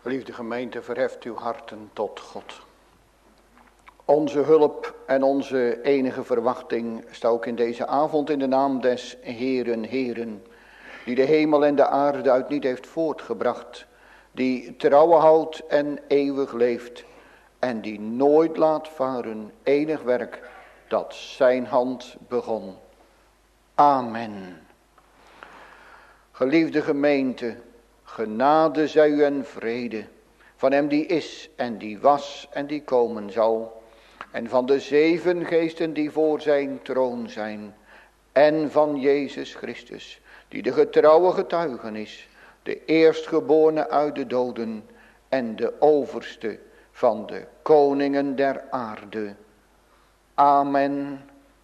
Geliefde gemeente, verheft uw harten tot God. Onze hulp en onze enige verwachting staat ook in deze avond in de naam des Heeren, die de hemel en de aarde uit niet heeft voortgebracht, die trouwe houdt en eeuwig leeft en die nooit laat varen enig werk dat zijn hand begon. Amen. Geliefde gemeente, genade zij u en vrede van hem die is en die was en die komen zal, en van de 7 geesten die voor zijn troon zijn, en van Jezus Christus, die de getrouwe getuige is, de eerstgeborene uit de doden en de overste van de koningen der aarde. Amen.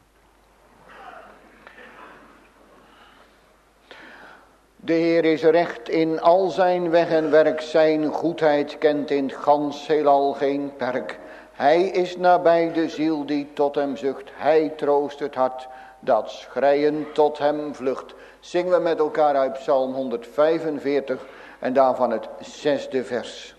De Heer is recht in al zijn weg en werk, zijn goedheid kent in het gans heelal geen perk. Hij is nabij de ziel die tot hem zucht, hij troost het hart dat schreiend tot hem vlucht. Zingen we met elkaar uit Psalm 145 en daarvan het 6e vers.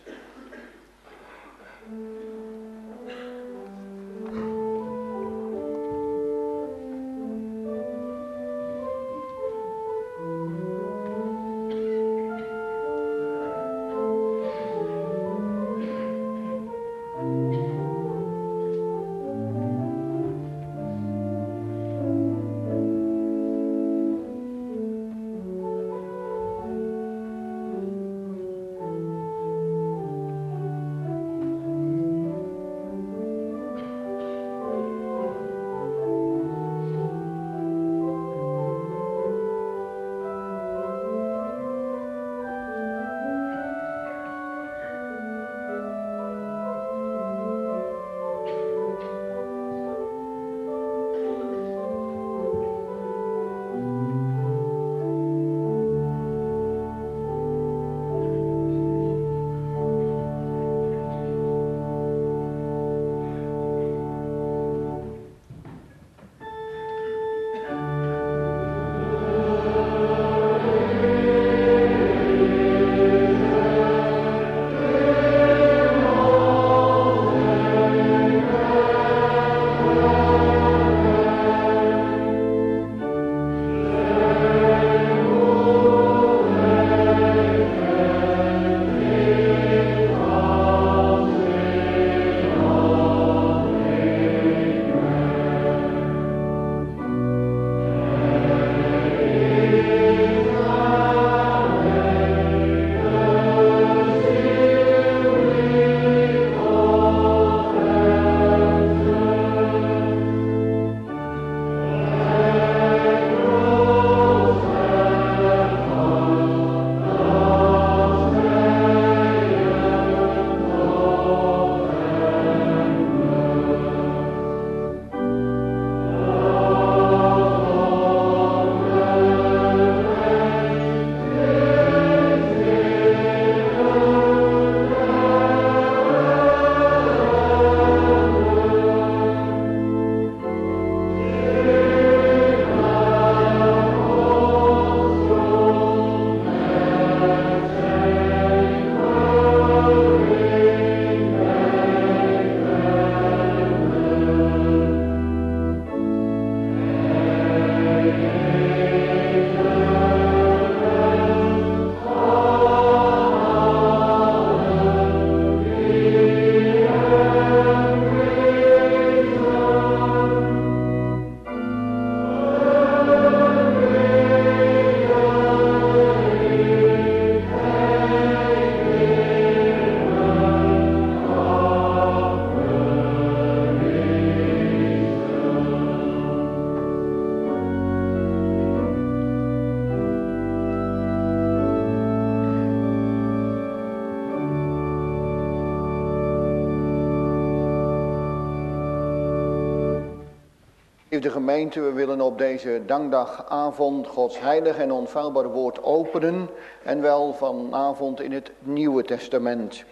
De gemeente, we willen op deze dankdagavond Gods heilig en onfeilbaar woord openen en wel vanavond in het Nieuwe Testament.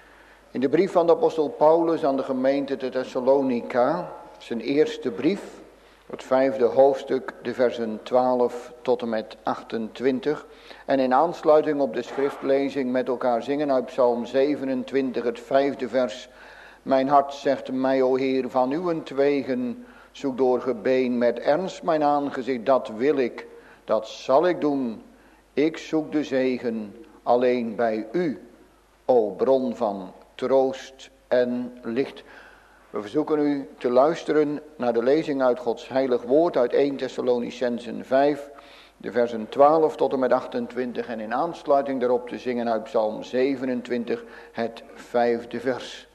In de brief van de apostel Paulus aan de gemeente te Thessalonica, zijn eerste brief, Het 5e hoofdstuk, de versen 12 tot en met 28. En in aansluiting op de schriftlezing met elkaar zingen uit Psalm 27, het 5e vers. Mijn hart zegt mij, o Heer, van uwentwegen, zoek door gebeen met ernst mijn aangezicht, dat wil ik, dat zal ik doen. Ik zoek de zegen alleen bij u, o bron van troost en licht. We verzoeken u te luisteren naar de lezing uit Gods heilig woord uit 1 Thessalonicenzen 5, de versen 12 tot en met 28 en in aansluiting daarop te zingen uit Psalm 27, het 5e vers.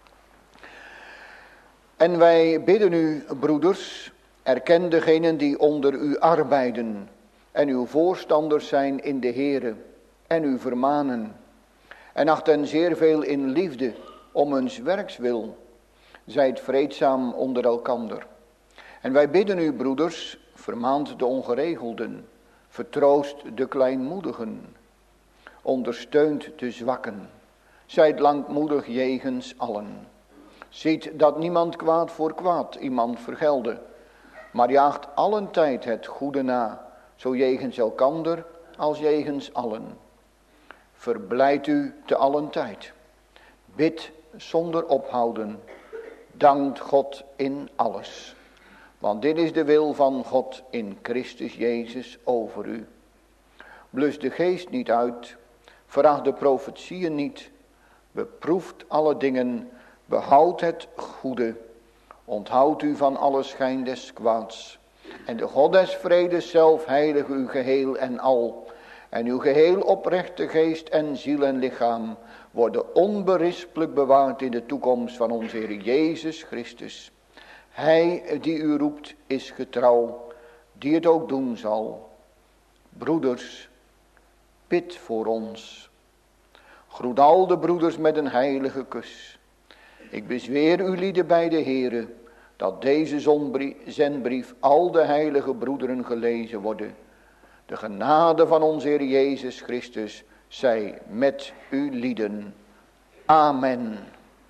En wij bidden u, broeders, erken degenen die onder u arbeiden en uw voorstanders zijn in de Here en u vermanen. En acht hen zeer veel in liefde om huns werks wil. Zijt vreedzaam onder elkander. En wij bidden u, broeders, vermaant de ongeregelden, vertroost de kleinmoedigen, ondersteunt de zwakken, zijt langmoedig jegens allen. Ziet dat niemand kwaad voor kwaad iemand vergelde, maar jaagt allentijd het goede na, zo jegens elkander als jegens allen. Verblijd u te allen tijd, bid zonder ophouden, dankt God in alles. Want dit is de wil van God in Christus Jezus over u. Blus de geest niet uit, veracht de profetieën niet, beproeft alle dingen, behoud het goede, onthoud u van alle schijn des kwaads. En de God des vredes zelf heilige u geheel en al, en uw geheel oprechte geest en ziel en lichaam worden onberispelijk bewaard in de toekomst van onze Heer Jezus Christus. Hij die u roept is getrouw, die het ook doen zal. Broeders, bid voor ons. Groet al de broeders met een heilige kus. Ik bezweer u lieden bij de Heere, dat deze zendbrief al de heilige broederen gelezen worden. De genade van onze Heer Jezus Christus zij met u lieden. Amen.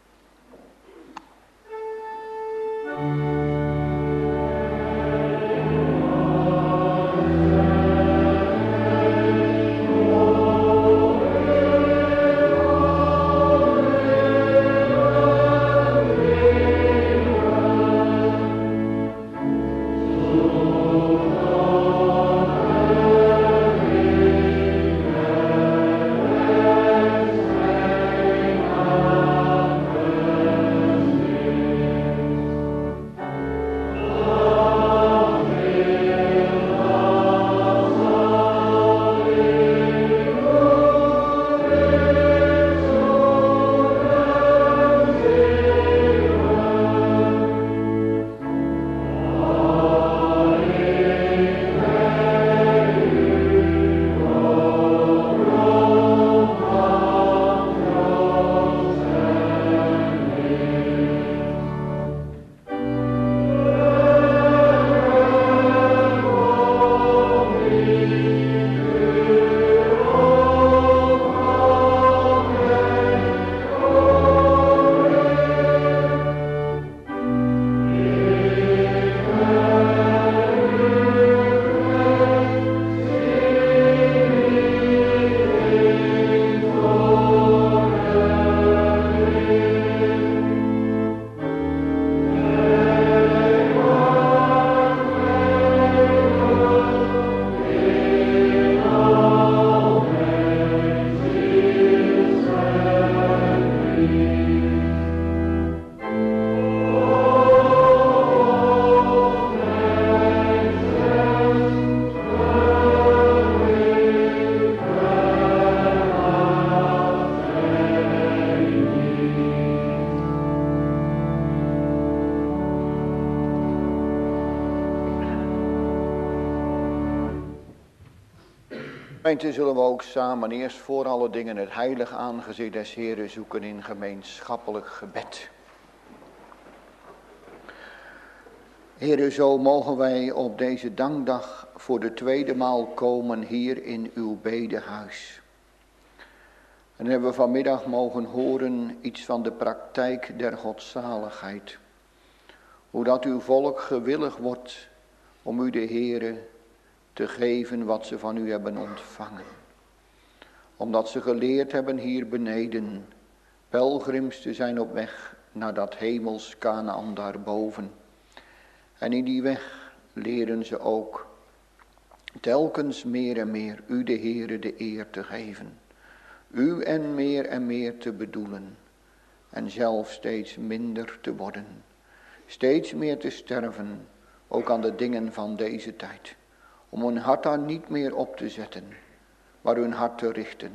Gemeente, zullen we ook samen eerst voor alle dingen het heilige aangezicht des Heeren zoeken in gemeenschappelijk gebed. Heere, zo mogen wij op deze dankdag voor de tweede maal komen hier in uw bedehuis. En hebben we vanmiddag mogen horen iets van de praktijk der godzaligheid. Hoe dat uw volk gewillig wordt om u de Heere te geven wat ze van u hebben ontvangen. Omdat ze geleerd hebben hier beneden pelgrims te zijn op weg naar dat hemels Kanaan daarboven. En in die weg leren ze ook telkens meer en meer u de Heere de eer te geven. U en meer te bedoelen. En zelf steeds minder te worden. Steeds meer te sterven, ook aan de dingen van deze tijd. Om hun hart daar niet meer op te zetten, maar hun hart te richten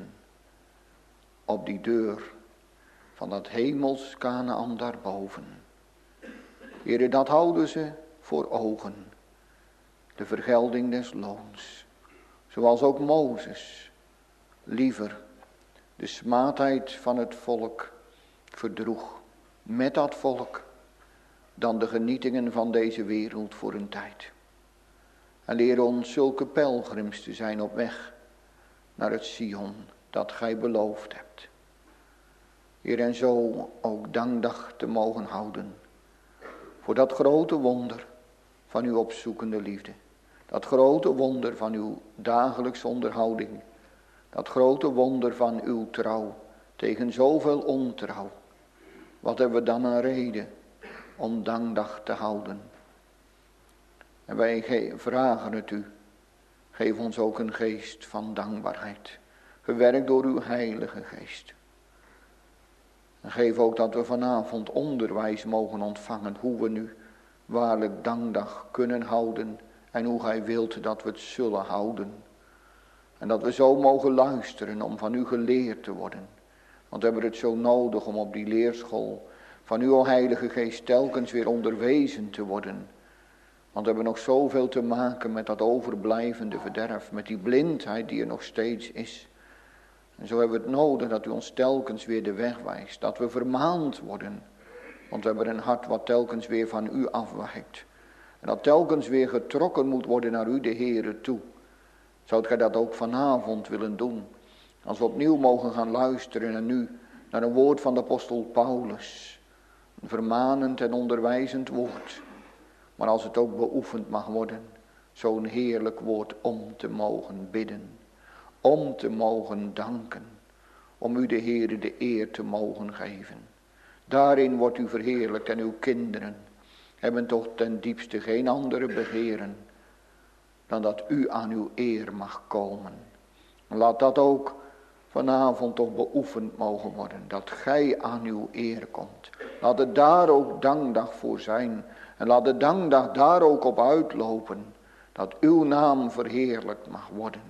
op die deur van dat hemels Kanaan daarboven. Heere, dat houden ze voor ogen. De vergelding des loons. Zoals ook Mozes liever de smaadheid van het volk verdroeg met dat volk dan de genietingen van deze wereld voor een tijd. En leer ons zulke pelgrims te zijn op weg naar het Sion dat gij beloofd hebt. Heer, en zo ook dankdag te mogen houden voor dat grote wonder van uw opzoekende liefde. Dat grote wonder van uw dagelijkse onderhouding. Dat grote wonder van uw trouw tegen zoveel ontrouw. Wat hebben we dan een reden om dankdag te houden? En wij vragen het u. Geef ons ook een geest van dankbaarheid. Gewerkt door uw heilige geest. En geef ook dat we vanavond onderwijs mogen ontvangen. Hoe we nu waarlijk dankdag kunnen houden. En hoe gij wilt dat we het zullen houden. En dat we zo mogen luisteren om van u geleerd te worden. Want we hebben het zo nodig om op die leerschool van uw o Heilige Geest telkens weer onderwezen te worden. Want we hebben nog zoveel te maken met dat overblijvende verderf. Met die blindheid die er nog steeds is. En zo hebben we het nodig dat u ons telkens weer de weg wijst. Dat we vermaand worden. Want we hebben een hart wat telkens weer van u afwijkt. En dat telkens weer getrokken moet worden naar u de Heere toe. Zoudt gij dat ook vanavond willen doen? Als we opnieuw mogen gaan luisteren en nu naar een woord van de apostel Paulus. Een vermanend en onderwijzend woord. Maar als het ook beoefend mag worden. Zo'n heerlijk woord om te mogen bidden. Om te mogen danken. Om u de Heere de eer te mogen geven. Daarin wordt u verheerlijkt en uw kinderen hebben toch ten diepste geen andere begeren dan dat u aan uw eer mag komen. Laat dat ook vanavond toch beoefend mogen worden. Dat gij aan uw eer komt. Laat het daar ook dankdag voor zijn. En laat de dankdag daar ook op uitlopen. Dat uw naam verheerlijkt mag worden.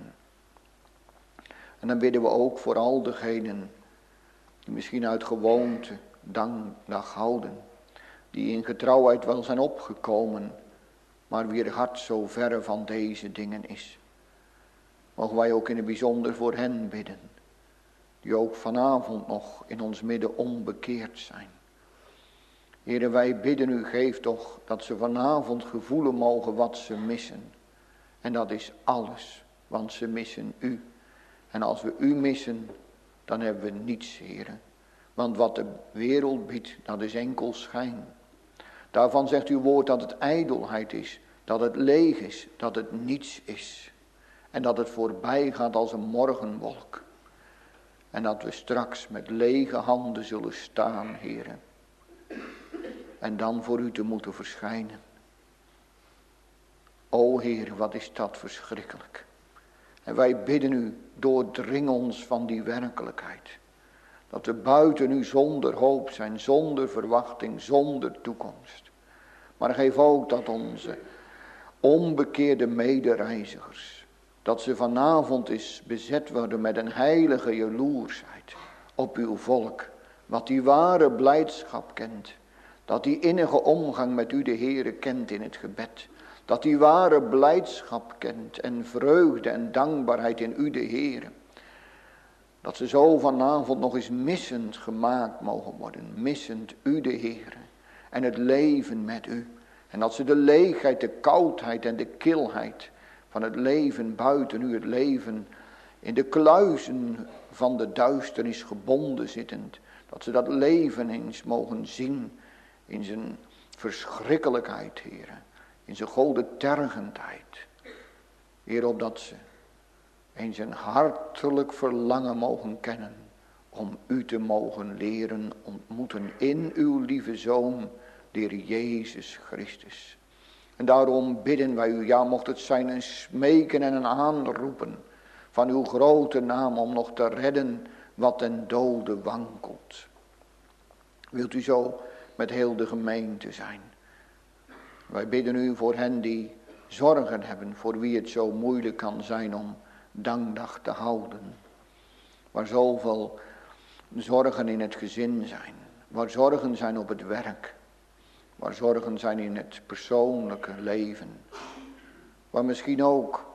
En dan bidden we ook voor al degenen die misschien uit gewoonte dankdag houden. Die in getrouwheid wel zijn opgekomen. Maar wier hart zo verre van deze dingen is. Mogen wij ook in het bijzonder voor hen bidden. Die ook vanavond nog in ons midden onbekeerd zijn. Heere, wij bidden u, geef toch dat ze vanavond gevoelen mogen wat ze missen. En dat is alles, want ze missen u. En als we u missen, dan hebben we niets, Heere. Want wat de wereld biedt, dat is enkel schijn. Daarvan zegt uw woord dat het ijdelheid is, dat het leeg is, dat het niets is. En dat het voorbij gaat als een morgenwolk. En dat we straks met lege handen zullen staan, Heere. En dan voor u te moeten verschijnen. O Heer, wat is dat verschrikkelijk. En wij bidden u, doordring ons van die werkelijkheid. Dat we buiten u zonder hoop zijn, zonder verwachting, zonder toekomst. Maar geef ook dat onze onbekeerde medereizigers, dat ze vanavond eens bezet worden met een heilige jaloersheid op uw volk. Wat die ware blijdschap kent. Dat die innige omgang met u de Heere kent in het gebed. Dat die ware blijdschap kent en vreugde en dankbaarheid in u de Heere. Dat ze zo vanavond nog eens missend gemaakt mogen worden. Missend u de Heere. En het leven met u. En dat ze de leegheid, de koudheid en de kilheid van het leven buiten u, het leven in de kluizen van de duisternis gebonden zittend. Dat ze dat leven eens mogen zien in zijn verschrikkelijkheid, Heere. In zijn gode tergendheid. Heer, opdat ze eens een hartelijk verlangen mogen kennen. Om u te mogen leren ontmoeten in uw lieve Zoon, de Heer Jezus Christus. En daarom bidden wij u, ja mocht het zijn een smeken en een aanroepen van uw grote naam om nog te redden wat ten dode wankelt. Wilt u zo met heel de gemeente zijn. Wij bidden u voor hen die zorgen hebben, voor wie het zo moeilijk kan zijn om dankdag te houden. Waar zoveel zorgen in het gezin zijn, waar zorgen zijn op het werk, waar zorgen zijn in het persoonlijke leven, waar misschien ook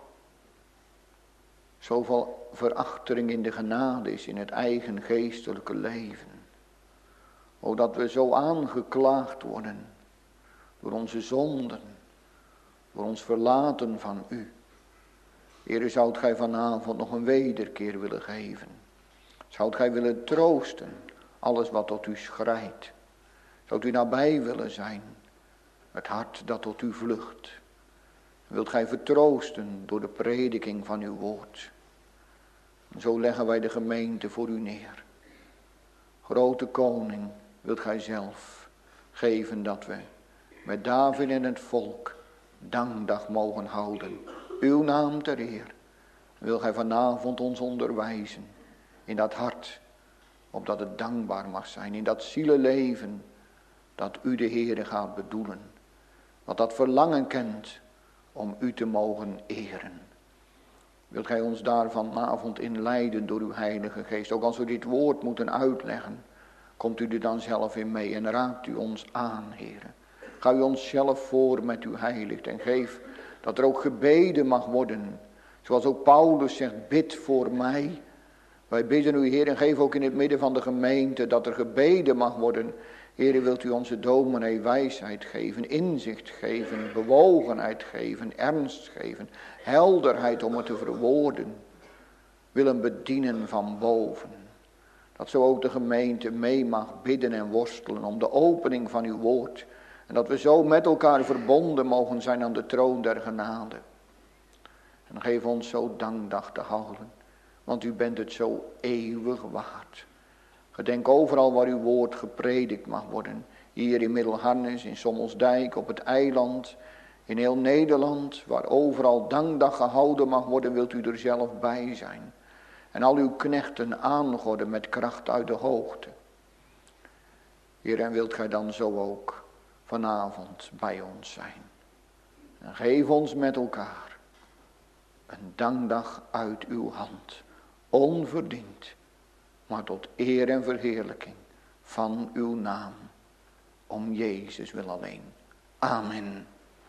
zoveel verachtering in de genade is in het eigen geestelijke leven. O, dat we zo aangeklaagd worden door onze zonden, door ons verlaten van u. Heere, zoudt gij vanavond nog een wederkeer willen geven? Zoudt gij willen troosten alles wat tot u schrijdt? Zoudt u nabij willen zijn, het hart dat tot u vlucht? Wilt gij vertroosten door de prediking van uw woord? En zo leggen wij de gemeente voor u neer. Grote koning, wilt gij zelf geven dat we met David en het volk dankdag mogen houden. Uw naam ter eer. Wil gij vanavond ons onderwijzen in dat hart, opdat het dankbaar mag zijn. In dat zielenleven dat u de Heere gaat bedoelen. Wat dat verlangen kent om u te mogen eren. Wilt gij ons daar vanavond in leiden door uw Heilige Geest. Ook als we dit woord moeten uitleggen, komt u er dan zelf in mee en raakt u ons aan, Heere. Ga u ons zelf voor met uw heiligt en geef dat er ook gebeden mag worden. Zoals ook Paulus zegt, bid voor mij. Wij bidden u, Heer, en geef ook in het midden van de gemeente dat er gebeden mag worden. Heer, wilt u onze dominee wijsheid geven, inzicht geven, bewogenheid geven, ernst geven, helderheid om het te verwoorden. Willen bedienen van boven. Dat zo ook de gemeente mee mag bidden en worstelen om de opening van uw woord. En dat we zo met elkaar verbonden mogen zijn aan de troon der genade. En geef ons zo dankdag te houden. Want u bent het zo eeuwig waard. Gedenk overal waar uw woord gepredikt mag worden. Hier in Middelharnis, in Sommelsdijk, op het eiland, in heel Nederland. Waar overal dankdag gehouden mag worden, wilt u er zelf bij zijn. En al uw knechten aangorden met kracht uit de hoogte. Heer, en wilt gij dan zo ook vanavond bij ons zijn. En geef ons met elkaar een dankdag uit uw hand. Onverdiend, maar tot eer en verheerlijking van uw naam. Om Jezus wil alleen. Amen.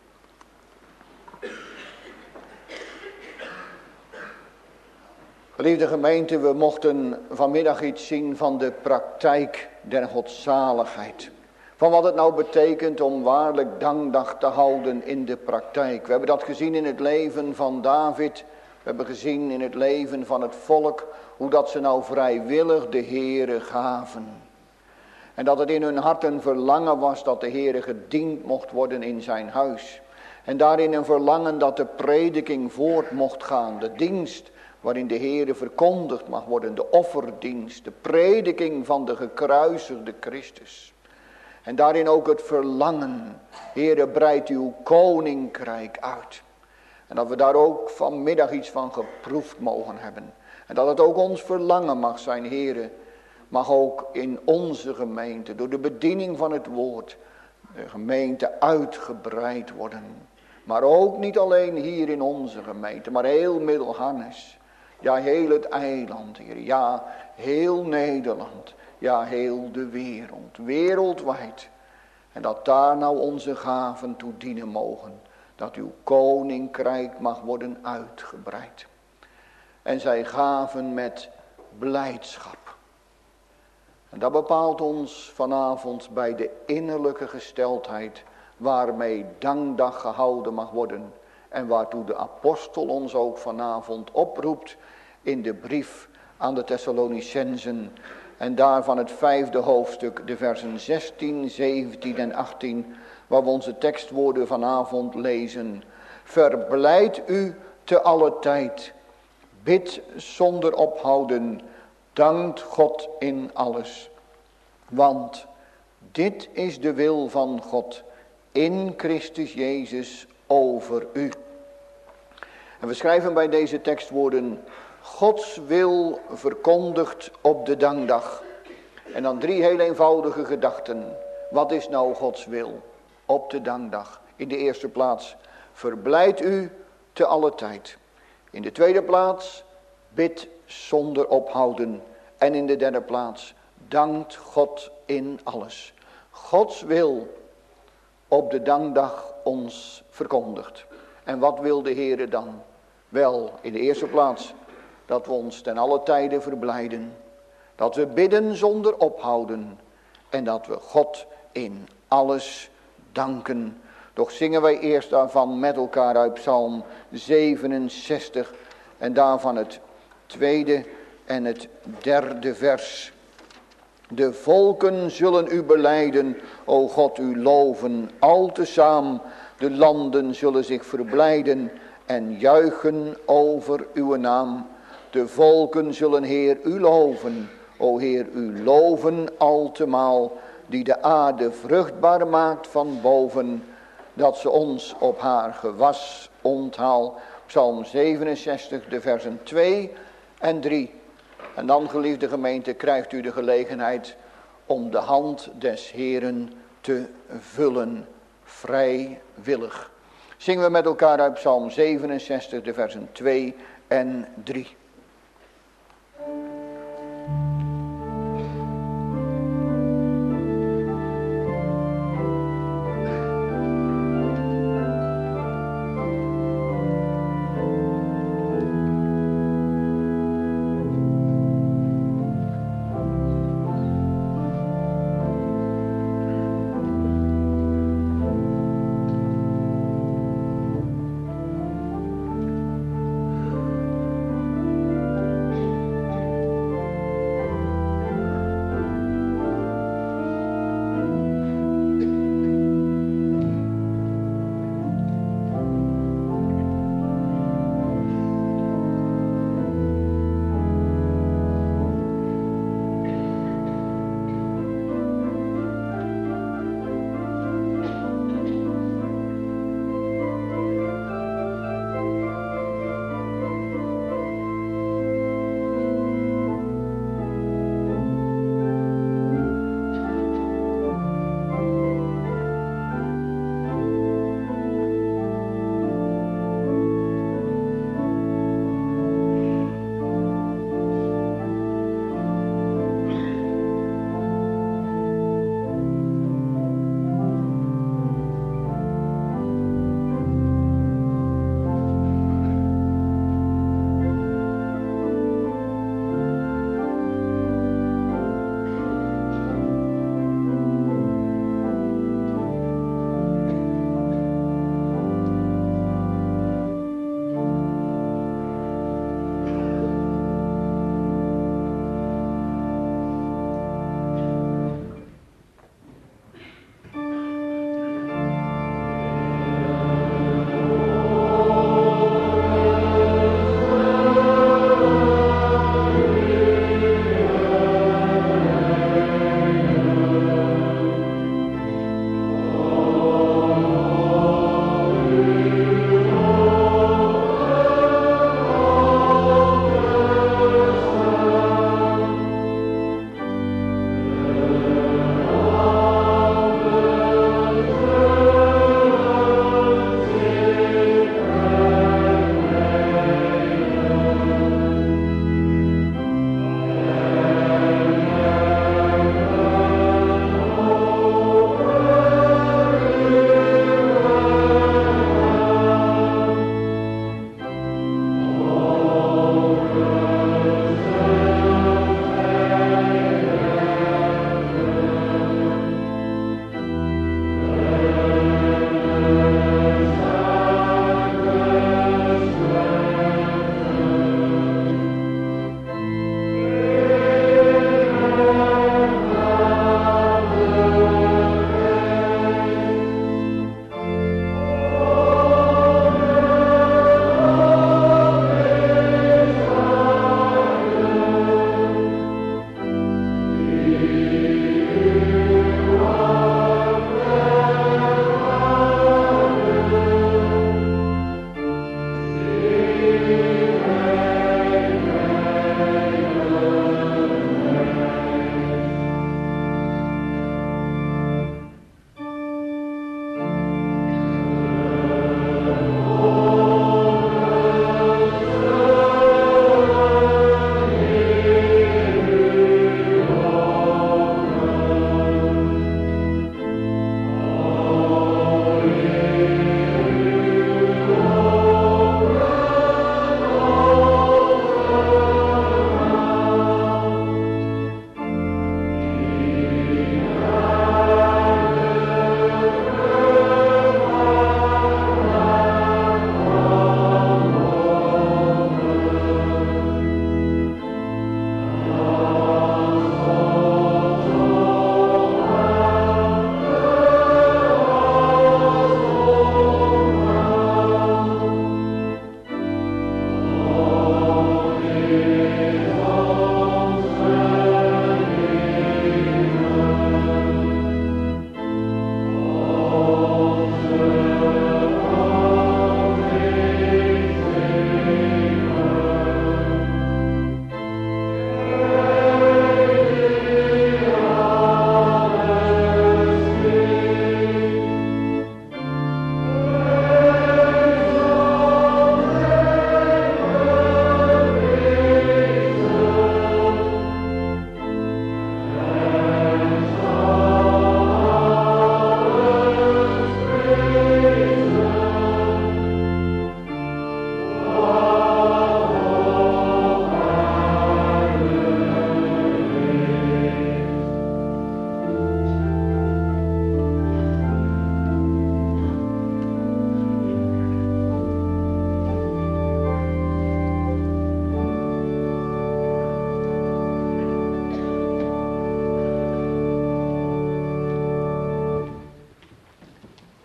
Geliefde gemeente, we mochten vanmiddag iets zien van de praktijk der godzaligheid. Van wat het nou betekent om waarlijk dankdag te houden in de praktijk. We hebben dat gezien in het leven van David. We hebben gezien in het leven van het volk hoe dat ze nou vrijwillig de Heere gaven. En dat het in hun hart een verlangen was dat de Heere gediend mocht worden in zijn huis. En daarin een verlangen dat de prediking voort mocht gaan. De dienst waarin de Heere verkondigd mag worden. De offerdienst, de prediking van de gekruisigde Christus. En daarin ook het verlangen, Heere, breid uw koninkrijk uit. En dat we daar ook vanmiddag iets van geproefd mogen hebben. En dat het ook ons verlangen mag zijn, Heere. Mag ook in onze gemeente, door de bediening van het woord, de gemeente uitgebreid worden. Maar ook niet alleen hier in onze gemeente, maar heel Middelharnis. Ja, heel het eiland, Heere. Ja, heel Nederland. Ja, heel de wereld. Wereldwijd. En dat daar nou onze gaven toe dienen mogen. Dat uw koninkrijk mag worden uitgebreid. En zij gaven met blijdschap. En dat bepaalt ons vanavond bij de innerlijke gesteldheid waarmee dankdag gehouden mag worden. En waartoe de apostel ons ook vanavond oproept in de brief aan de Thessalonicensen. En daarvan het 5e hoofdstuk, de versen 16, 17 en 18, waar we onze tekstwoorden vanavond lezen. Verblijd u te alle tijd. Bid zonder ophouden. Dankt God in alles. Want dit is de wil van God in Christus Jezus over u. En we schrijven bij deze tekstwoorden: Gods wil verkondigd op de dankdag. En dan 3 heel eenvoudige gedachten. Wat is nou Gods wil op de dankdag? In de eerste plaats, verblijd u te alle tijd. In de tweede plaats, bid zonder ophouden. En in de derde plaats, dankt God in alles. Gods wil op de dankdag ons verkondigt. En wat wil de Heere dan? Wel, in de eerste plaats, dat we ons ten alle tijden verblijden. Dat we bidden zonder ophouden. En dat we God in alles danken. Doch zingen wij eerst daarvan met elkaar uit Psalm 67. En daarvan het 2e en het 3e vers. De volken zullen u belijden, o God, u loven, al tezaam. De landen zullen zich verblijden en juichen over uw naam. De volken zullen Heer u loven, o Heer u loven altemaal, die de aarde vruchtbaar maakt van boven, dat ze ons op haar gewas onthaal. Psalm 67, de versen 2 en 3. En dan, geliefde gemeente, krijgt u de gelegenheid om de hand des Heeren te vullen, vrijwillig. Zingen we met elkaar uit Psalm 67, de versen 2 en 3.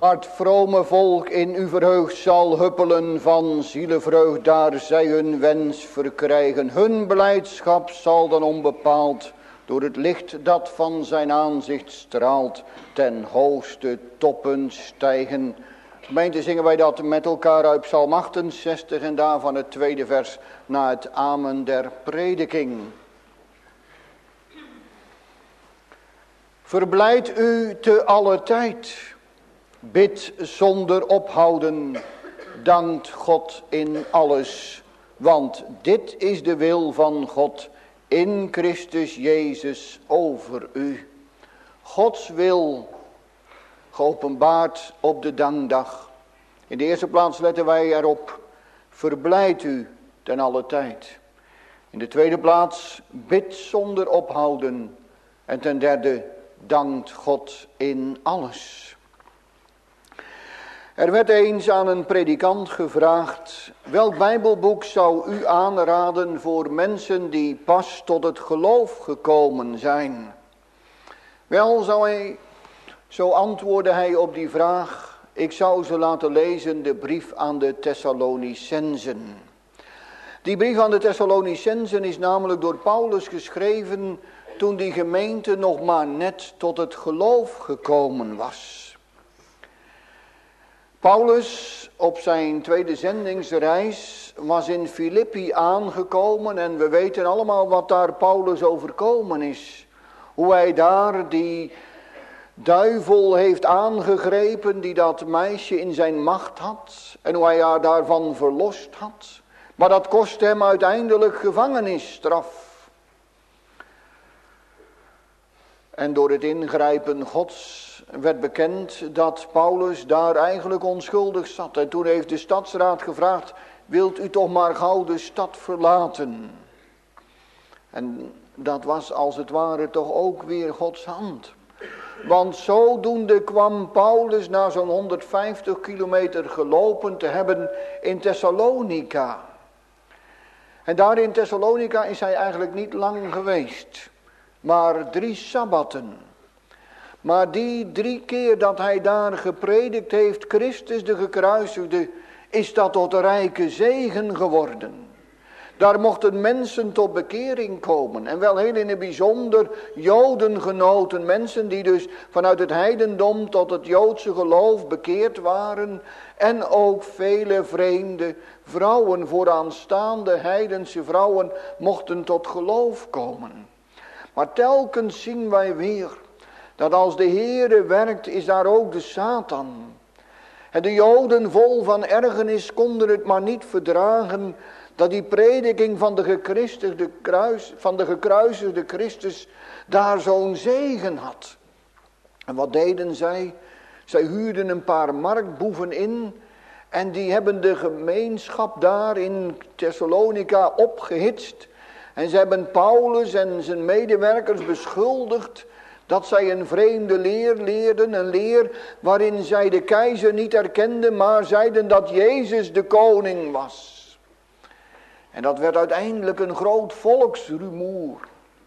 Het vrome volk in u verheugd zal huppelen van zielevreugd, daar zij hun wens verkrijgen. Hun blijdschap zal dan onbepaald door het licht dat van zijn aanzicht straalt ten hoogste toppen stijgen. Gemeente, zingen wij dat met elkaar uit Psalm 68 en daarvan het tweede vers na het amen der prediking. Verblijd u te alle tijd. Bid zonder ophouden, dankt God in alles, want dit is de wil van God in Christus Jezus over u. Gods wil, geopenbaard op de dankdag. In de eerste plaats letten wij erop, verblijd u ten alle tijd. In de tweede plaats, bid zonder ophouden. En ten derde, dankt God in alles. Er werd eens aan een predikant gevraagd, welk Bijbelboek zou u aanraden voor mensen die pas tot het geloof gekomen zijn? Wel, zo antwoordde hij op die vraag, ik zou ze laten lezen de brief aan de Thessalonicenzen. Die brief aan de Thessalonicenzen is namelijk door Paulus geschreven toen die gemeente nog maar net tot het geloof gekomen was. Paulus op zijn tweede zendingsreis was in Filippi aangekomen en we weten allemaal wat daar Paulus overkomen is. Hoe hij daar die duivel heeft aangegrepen die dat meisje in zijn macht had en hoe hij haar daarvan verlost had. Maar dat kostte hem uiteindelijk gevangenisstraf. En door het ingrijpen Gods werd bekend dat Paulus daar eigenlijk onschuldig zat. En toen heeft de stadsraad gevraagd, wilt u toch maar gauw de stad verlaten? En dat was als het ware toch ook weer Gods hand. Want zodoende kwam Paulus na zo'n 150 kilometer gelopen te hebben in Thessalonica. En daar in Thessalonica is hij eigenlijk niet lang geweest. Maar 3 sabbatten. Maar die 3 keer dat hij daar gepredikt heeft, Christus de gekruisigde, is dat tot rijke zegen geworden. Daar mochten mensen tot bekering komen. En wel heel in het bijzonder Jodengenoten. Mensen die dus vanuit het heidendom tot het Joodse geloof bekeerd waren. En ook vele vreemde vrouwen, vooraanstaande heidense vrouwen, mochten tot geloof komen. Maar telkens zien wij weer dat als de Heere werkt, is daar ook de Satan. En de Joden vol van ergernis konden het maar niet verdragen dat die prediking van de gekruisigde Christus daar zo'n zegen had. En wat deden zij? Zij huurden een paar marktboeven in en die hebben de gemeenschap daar in Thessalonica opgehitst. En ze hebben Paulus en zijn medewerkers beschuldigd dat zij een vreemde leer leerden. Een leer waarin zij de keizer niet erkenden, maar zeiden dat Jezus de koning was. En dat werd uiteindelijk een groot volksrumoer.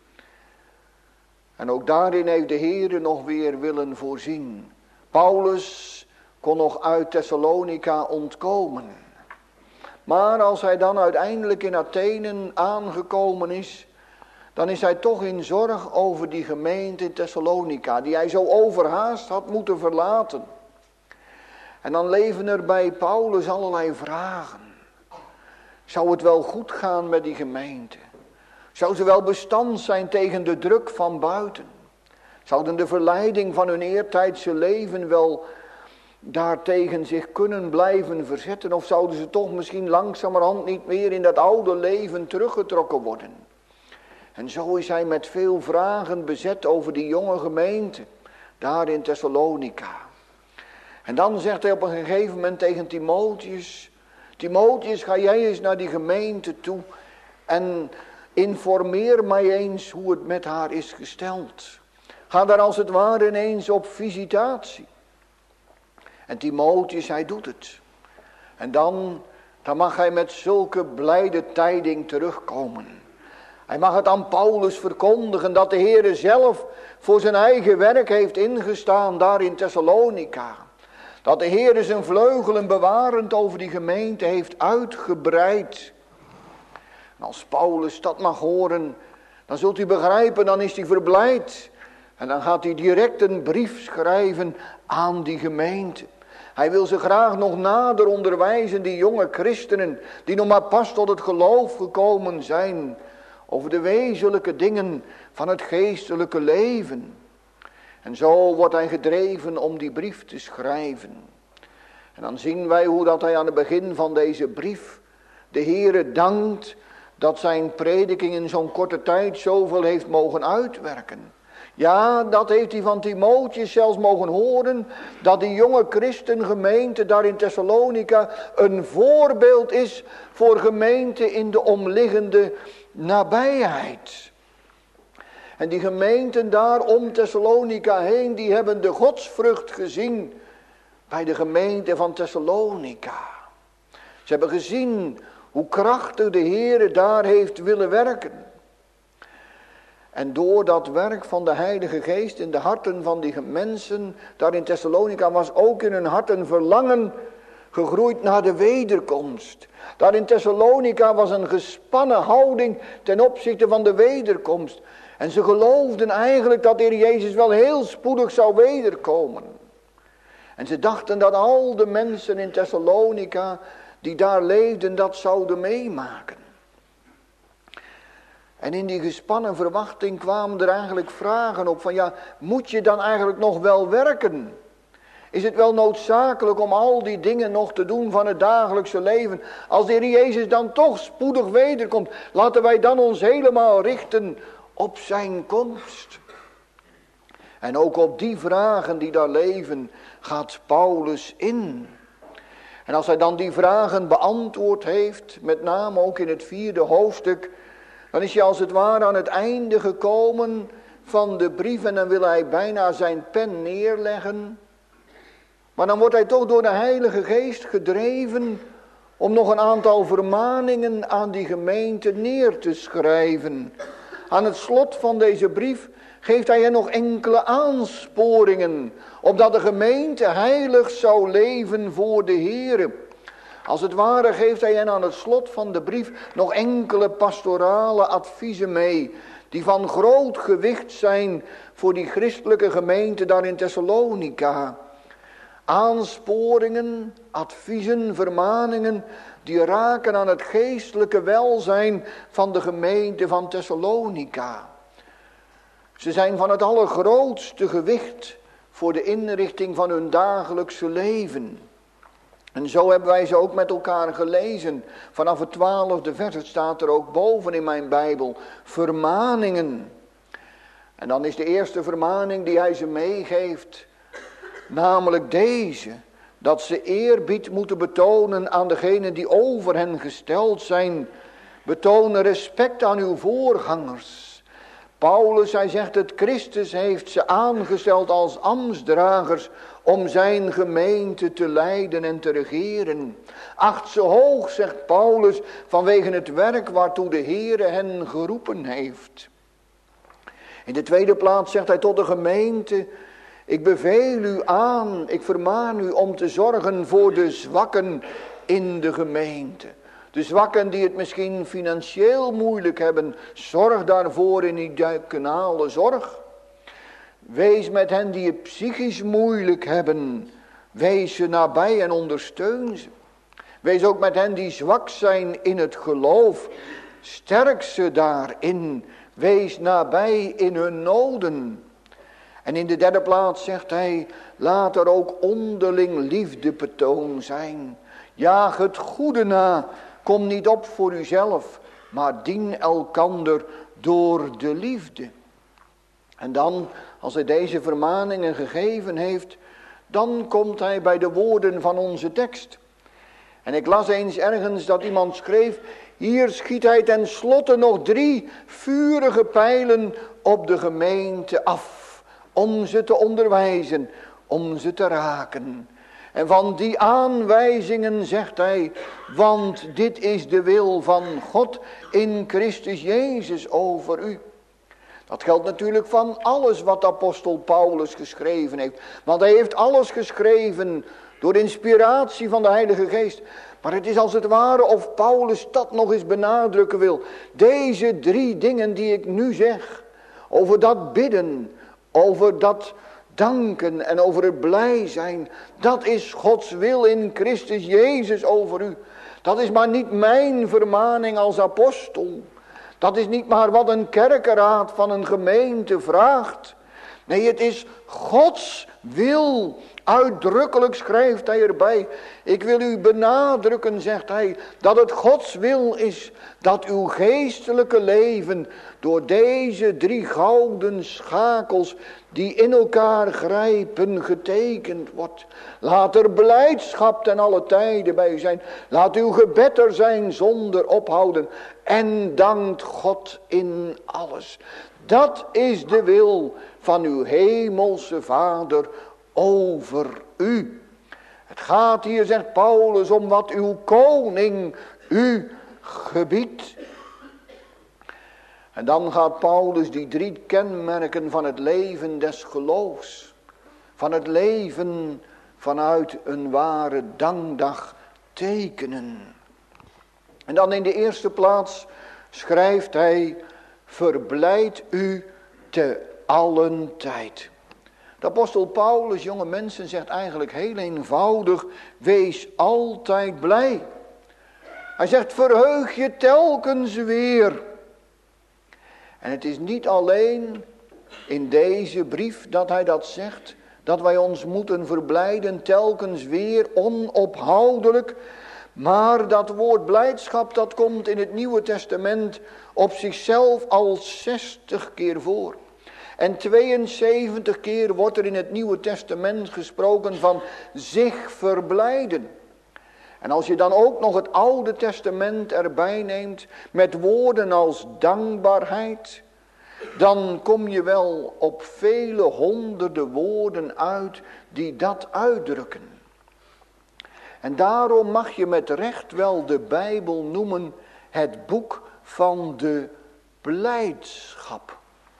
En ook daarin heeft de Heere nog weer willen voorzien. Paulus kon nog uit Thessalonica ontkomen. Maar als hij dan uiteindelijk in Athene aangekomen is, dan is hij toch in zorg over die gemeente in Thessalonica, die hij zo overhaast had moeten verlaten. En dan leven er bij Paulus allerlei vragen. Zou het wel goed gaan met die gemeente? Zou ze wel bestand zijn tegen de druk van buiten? Zouden de verleiding van hun eertijdse leven wel daartegen zich kunnen blijven verzetten? Of zouden ze toch misschien langzamerhand niet meer in dat oude leven teruggetrokken worden? En zo is hij met veel vragen bezet over die jonge gemeente, daar in Thessalonica. En dan zegt hij op een gegeven moment tegen Timotheus, Timotheus, ga jij eens naar die gemeente toe en informeer mij eens hoe het met haar is gesteld. Ga daar als het ware ineens op visitatie. En Timotheus, hij doet het. En dan mag hij met zulke blijde tijding terugkomen. Hij mag het aan Paulus verkondigen dat de Heere zelf voor zijn eigen werk heeft ingestaan daar in Thessalonica. Dat de Heer zijn vleugelen bewarend over die gemeente heeft uitgebreid. En als Paulus dat mag horen, dan zult u begrijpen, dan is hij verblijd. En dan gaat hij direct een brief schrijven aan die gemeente. Hij wil ze graag nog nader onderwijzen, die jonge christenen, die nog maar pas tot het geloof gekomen zijn, over de wezenlijke dingen van het geestelijke leven. En zo wordt hij gedreven om die brief te schrijven. En dan zien wij hoe dat hij aan het begin van deze brief de Heere dankt dat zijn prediking in zo'n korte tijd zoveel heeft mogen uitwerken. Ja, dat heeft hij van Timotheus zelfs mogen horen, dat die jonge christengemeente daar in Thessalonica een voorbeeld is voor gemeenten in de omliggende nabijheid. En die gemeenten daar om Thessalonica heen, die hebben de godsvrucht gezien bij de gemeente van Thessalonica. Ze hebben gezien hoe krachtig de Heere daar heeft willen werken. En door dat werk van de Heilige Geest in de harten van die mensen daar in Thessalonica was ook in hun hart een verlangen gegroeid naar de wederkomst. Daar in Thessalonica was een gespannen houding ten opzichte van de wederkomst. En ze geloofden eigenlijk dat de Heer Jezus wel heel spoedig zou wederkomen. En ze dachten dat al de mensen in Thessalonica die daar leefden dat zouden meemaken. En in die gespannen verwachting kwamen er eigenlijk vragen op van ja, moet je dan eigenlijk nog wel werken? Is het wel noodzakelijk om al die dingen nog te doen van het dagelijkse leven? Als de Heer Jezus dan toch spoedig wederkomt, laten wij dan ons helemaal richten op zijn komst. En ook op die vragen die daar leven gaat Paulus in. En als hij dan die vragen beantwoord heeft, met name ook in het 4e hoofdstuk, dan is hij als het ware aan het einde gekomen van de brief en dan wil hij bijna zijn pen neerleggen. Maar dan wordt hij toch door de Heilige Geest gedreven om nog een aantal vermaningen aan die gemeente neer te schrijven. Aan het slot van deze brief geeft hij hen nog enkele aansporingen, opdat de gemeente heilig zou leven voor de Heere. Als het ware geeft hij hen aan het slot van de brief nog enkele pastorale adviezen mee, die van groot gewicht zijn voor die christelijke gemeente daar in Thessalonica. Aansporingen, adviezen, vermaningen, die raken aan het geestelijke welzijn van de gemeente van Thessalonica. Ze zijn van het allergrootste gewicht voor de inrichting van hun dagelijkse leven. En zo hebben wij ze ook met elkaar gelezen. Vanaf het 12e vers, het staat er ook boven in mijn Bijbel, vermaningen. En dan is de eerste vermaning die hij ze meegeeft, namelijk deze, dat ze eerbied moeten betonen aan degenen die over hen gesteld zijn. Betonen respect aan uw voorgangers. Paulus, hij zegt het, Christus heeft ze aangesteld als ambtsdragers om zijn gemeente te leiden en te regeren. Acht ze hoog, zegt Paulus, vanwege het werk waartoe de Heere hen geroepen heeft. In de tweede plaats zegt hij tot de gemeente, ik beveel u aan, ik vermaan u om te zorgen voor de zwakken in de gemeente. De zwakken die het misschien financieel moeilijk hebben, zorg daarvoor in die diaconale zorg. Wees met hen die het psychisch moeilijk hebben, wees ze nabij en ondersteun ze. Wees ook met hen die zwak zijn in het geloof, sterk ze daarin, wees nabij in hun noden. En in de derde plaats zegt hij, laat er ook onderling liefde betoon zijn. Jaag het goede na, kom niet op voor uzelf, maar dien elkander door de liefde. En dan, als hij deze vermaningen gegeven heeft, dan komt hij bij de woorden van onze tekst. En ik las eens ergens dat iemand schreef, hier schiet hij ten slotte nog 3 vurige pijlen op de gemeente af. Om ze te onderwijzen, om ze te raken. En van die aanwijzingen zegt hij, want dit is de wil van God in Christus Jezus over u. Dat geldt natuurlijk van alles wat apostel Paulus geschreven heeft. Want hij heeft alles geschreven Door inspiratie van de Heilige Geest. Maar het is als het ware of Paulus dat nog eens benadrukken wil. Deze 3 dingen die ik nu zeg. Over dat bidden. Over dat danken en over het blij zijn. Dat is Gods wil in Christus Jezus over u. Dat is maar niet mijn vermaning als apostel. Dat is niet maar wat een kerkenraad van een gemeente vraagt. Nee, het is Gods wil. Uitdrukkelijk schrijft hij erbij. Ik wil u benadrukken, zegt hij, dat het Gods wil is dat uw geestelijke leven door deze 3 gouden schakels die in elkaar grijpen getekend wordt. Laat er blijdschap ten alle tijden bij u zijn. Laat uw gebed er zijn zonder ophouden. En dankt God in alles. Dat is de wil van uw hemelse Vader over u. Het gaat hier, zegt Paulus, om wat uw koning u gebiedt. En dan gaat Paulus die 3 kenmerken van het leven des geloofs. Van het leven vanuit een ware dankdag tekenen. En dan in de eerste plaats schrijft hij, verblijd u te allen tijd. De apostel Paulus, jonge mensen, zegt eigenlijk heel eenvoudig, wees altijd blij. Hij zegt, verheug je telkens weer. En het is niet alleen in deze brief dat hij dat zegt, dat wij ons moeten verblijden telkens weer onophoudelijk. Maar dat woord blijdschap, dat komt in het Nieuwe Testament op zichzelf al 60 keer voor. En 72 keer wordt er in het Nieuwe Testament gesproken van zich verblijden. En als je dan ook nog het Oude Testament erbij neemt met woorden als dankbaarheid, dan kom je wel op vele honderden woorden uit die dat uitdrukken. En daarom mag je met recht wel de Bijbel noemen het boek van de blijdschap.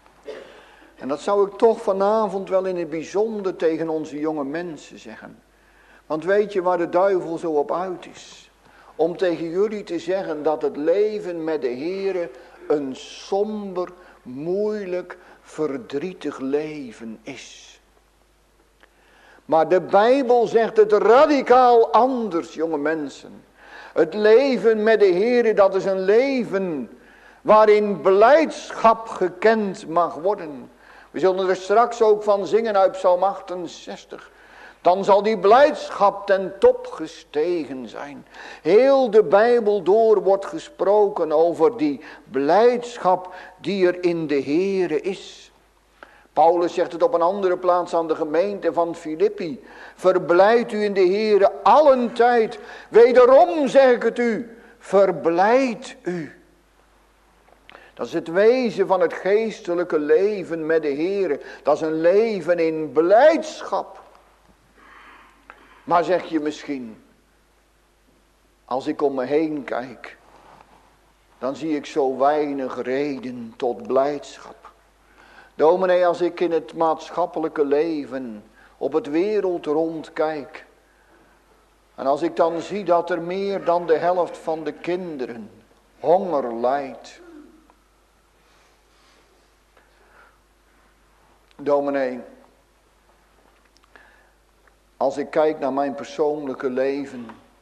En dat zou ik toch vanavond wel in het bijzonder tegen onze jonge mensen zeggen. Want weet je waar de duivel zo op uit is? Om tegen jullie te zeggen dat het leven met de Heere een somber, moeilijk, verdrietig leven is. Maar de Bijbel zegt het radicaal anders, jonge mensen. Het leven met de Heere, dat is een leven waarin blijdschap gekend mag worden. We zullen er straks ook van zingen uit Psalm 68. Dan zal die blijdschap ten top gestegen zijn. Heel de Bijbel door wordt gesproken over die blijdschap die er in de Heere is. Paulus zegt het op een andere plaats aan de gemeente van Filippi. Verblijd u in de Heere allen tijd. Wederom zeg ik het u, verblijd u. Dat is het wezen van het geestelijke leven met de Heere. Dat is een leven in blijdschap. Maar zeg je misschien, als ik om me heen kijk, dan zie ik zo weinig reden tot blijdschap. Dominee, als ik in het maatschappelijke leven op het wereldrond kijk, en als ik dan zie dat er meer dan de helft van de kinderen honger lijdt. Dominee, als ik kijk naar mijn persoonlijke leven,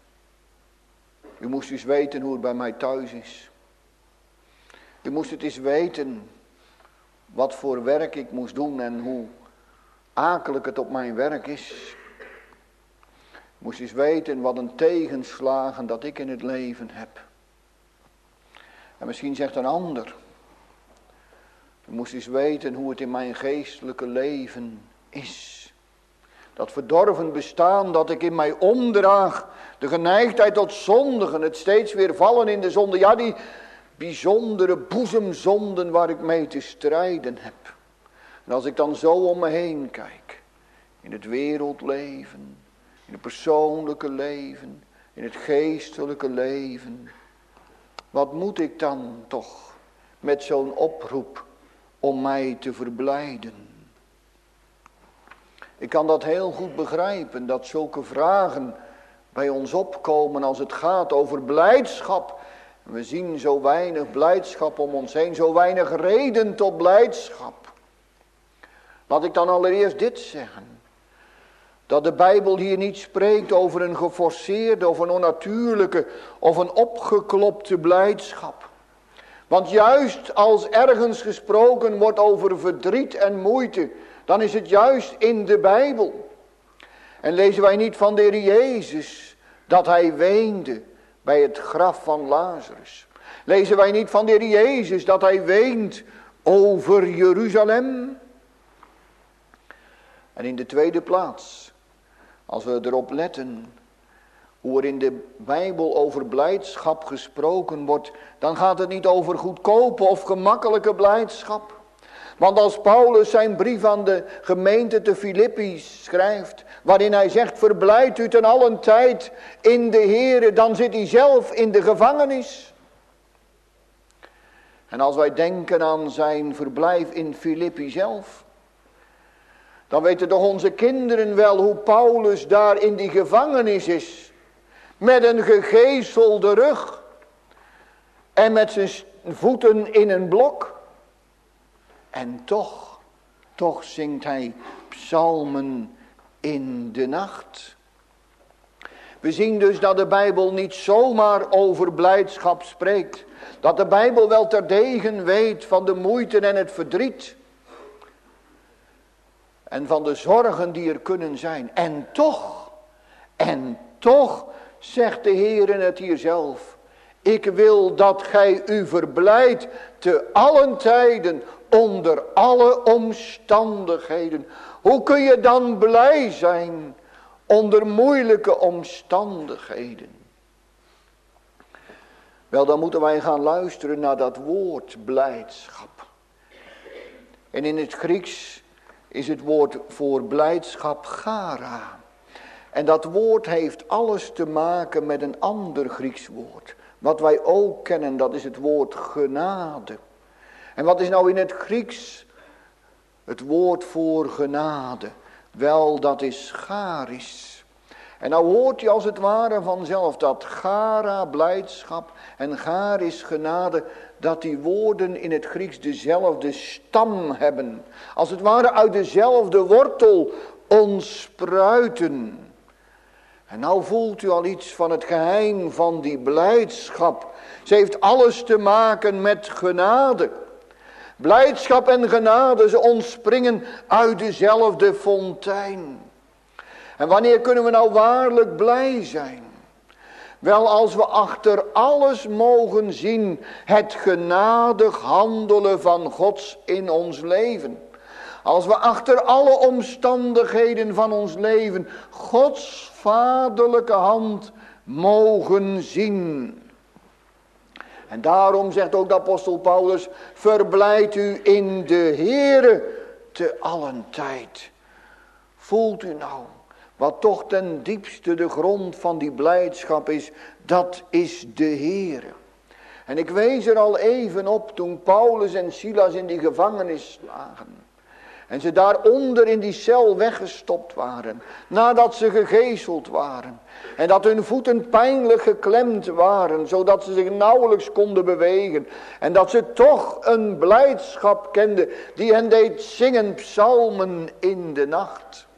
u moest eens weten hoe het bij mij thuis is. U moest het eens weten wat voor werk ik moest doen en hoe akelig het op mijn werk is. U moest eens weten wat een tegenslagen dat ik in het leven heb. En misschien zegt een ander, u moest eens weten hoe het in mijn geestelijke leven is. Dat verdorven bestaan dat ik in mij omdraag. De geneigdheid tot zondigen. Het steeds weer vallen in de zonde. Ja, die bijzondere boezemzonden waar ik mee te strijden heb. En als ik dan zo om me heen kijk. In het wereldleven. In het persoonlijke leven. In het geestelijke leven. Wat moet ik dan toch met zo'n oproep om mij te verblijden? Ik kan dat heel goed begrijpen, dat zulke vragen bij ons opkomen als het gaat over blijdschap. We zien zo weinig blijdschap om ons heen, zo weinig reden tot blijdschap. Laat ik dan allereerst dit zeggen. Dat de Bijbel hier niet spreekt over een geforceerde of een onnatuurlijke of een opgeklopte blijdschap. Want juist als ergens gesproken wordt over verdriet en moeite, dan is het juist in de Bijbel. En lezen wij niet van de Heer Jezus dat hij weende bij het graf van Lazarus. Lezen wij niet van de Heer Jezus dat hij weent over Jeruzalem. En in de tweede plaats, als we erop letten hoe er in de Bijbel over blijdschap gesproken wordt, dan gaat het niet over goedkope of gemakkelijke blijdschap. Want als Paulus zijn brief aan de gemeente te Filippi schrijft, waarin hij zegt, verblijd u ten allen tijd in de Heere, dan zit hij zelf in de gevangenis. En als wij denken aan zijn verblijf in Filippi zelf, dan weten toch onze kinderen wel hoe Paulus daar in die gevangenis is. Met een gegezelde rug. En met zijn voeten in een blok. En toch zingt hij psalmen in de nacht. We zien dus dat de Bijbel niet zomaar over blijdschap spreekt. Dat de Bijbel wel terdege weet van de moeite en het verdriet. En van de zorgen die er kunnen zijn. En toch, zegt de Heer in het hier zelf. Ik wil dat gij u verblijdt te allen tijden, onder alle omstandigheden. Hoe kun je dan blij zijn onder moeilijke omstandigheden? Wel, dan moeten wij gaan luisteren naar dat woord blijdschap. En in het Grieks is het woord voor blijdschap chara. En dat woord heeft alles te maken met een ander Grieks woord. Wat wij ook kennen, dat is het woord genade. En wat is nou in het Grieks het woord voor genade? Wel, dat is charis. En nou hoort je als het ware vanzelf dat chara, blijdschap, en charis, genade, dat die woorden in het Grieks dezelfde stam hebben. Als het ware uit dezelfde wortel ontspruiten. En nou voelt u al iets van het geheim van die blijdschap. Ze heeft alles te maken met genade. Blijdschap en genade, ze ontspringen uit dezelfde fontein. En wanneer kunnen we nou waarlijk blij zijn? Wel, als we achter alles mogen zien het genadig handelen van Gods in ons leven. Als we achter alle omstandigheden van ons leven Gods vaderlijke hand mogen zien. En daarom zegt ook de apostel Paulus, verblijd u in de Heere te allen tijd. Voelt u nou wat toch ten diepste de grond van die blijdschap is, dat is de Heere. En ik wees er al even op toen Paulus en Silas in die gevangenis lagen. En ze daaronder in die cel weggestopt waren, nadat ze gegezeld waren. En dat hun voeten pijnlijk geklemd waren, zodat ze zich nauwelijks konden bewegen. En dat ze toch een blijdschap kenden, die hen deed zingen psalmen in de nacht.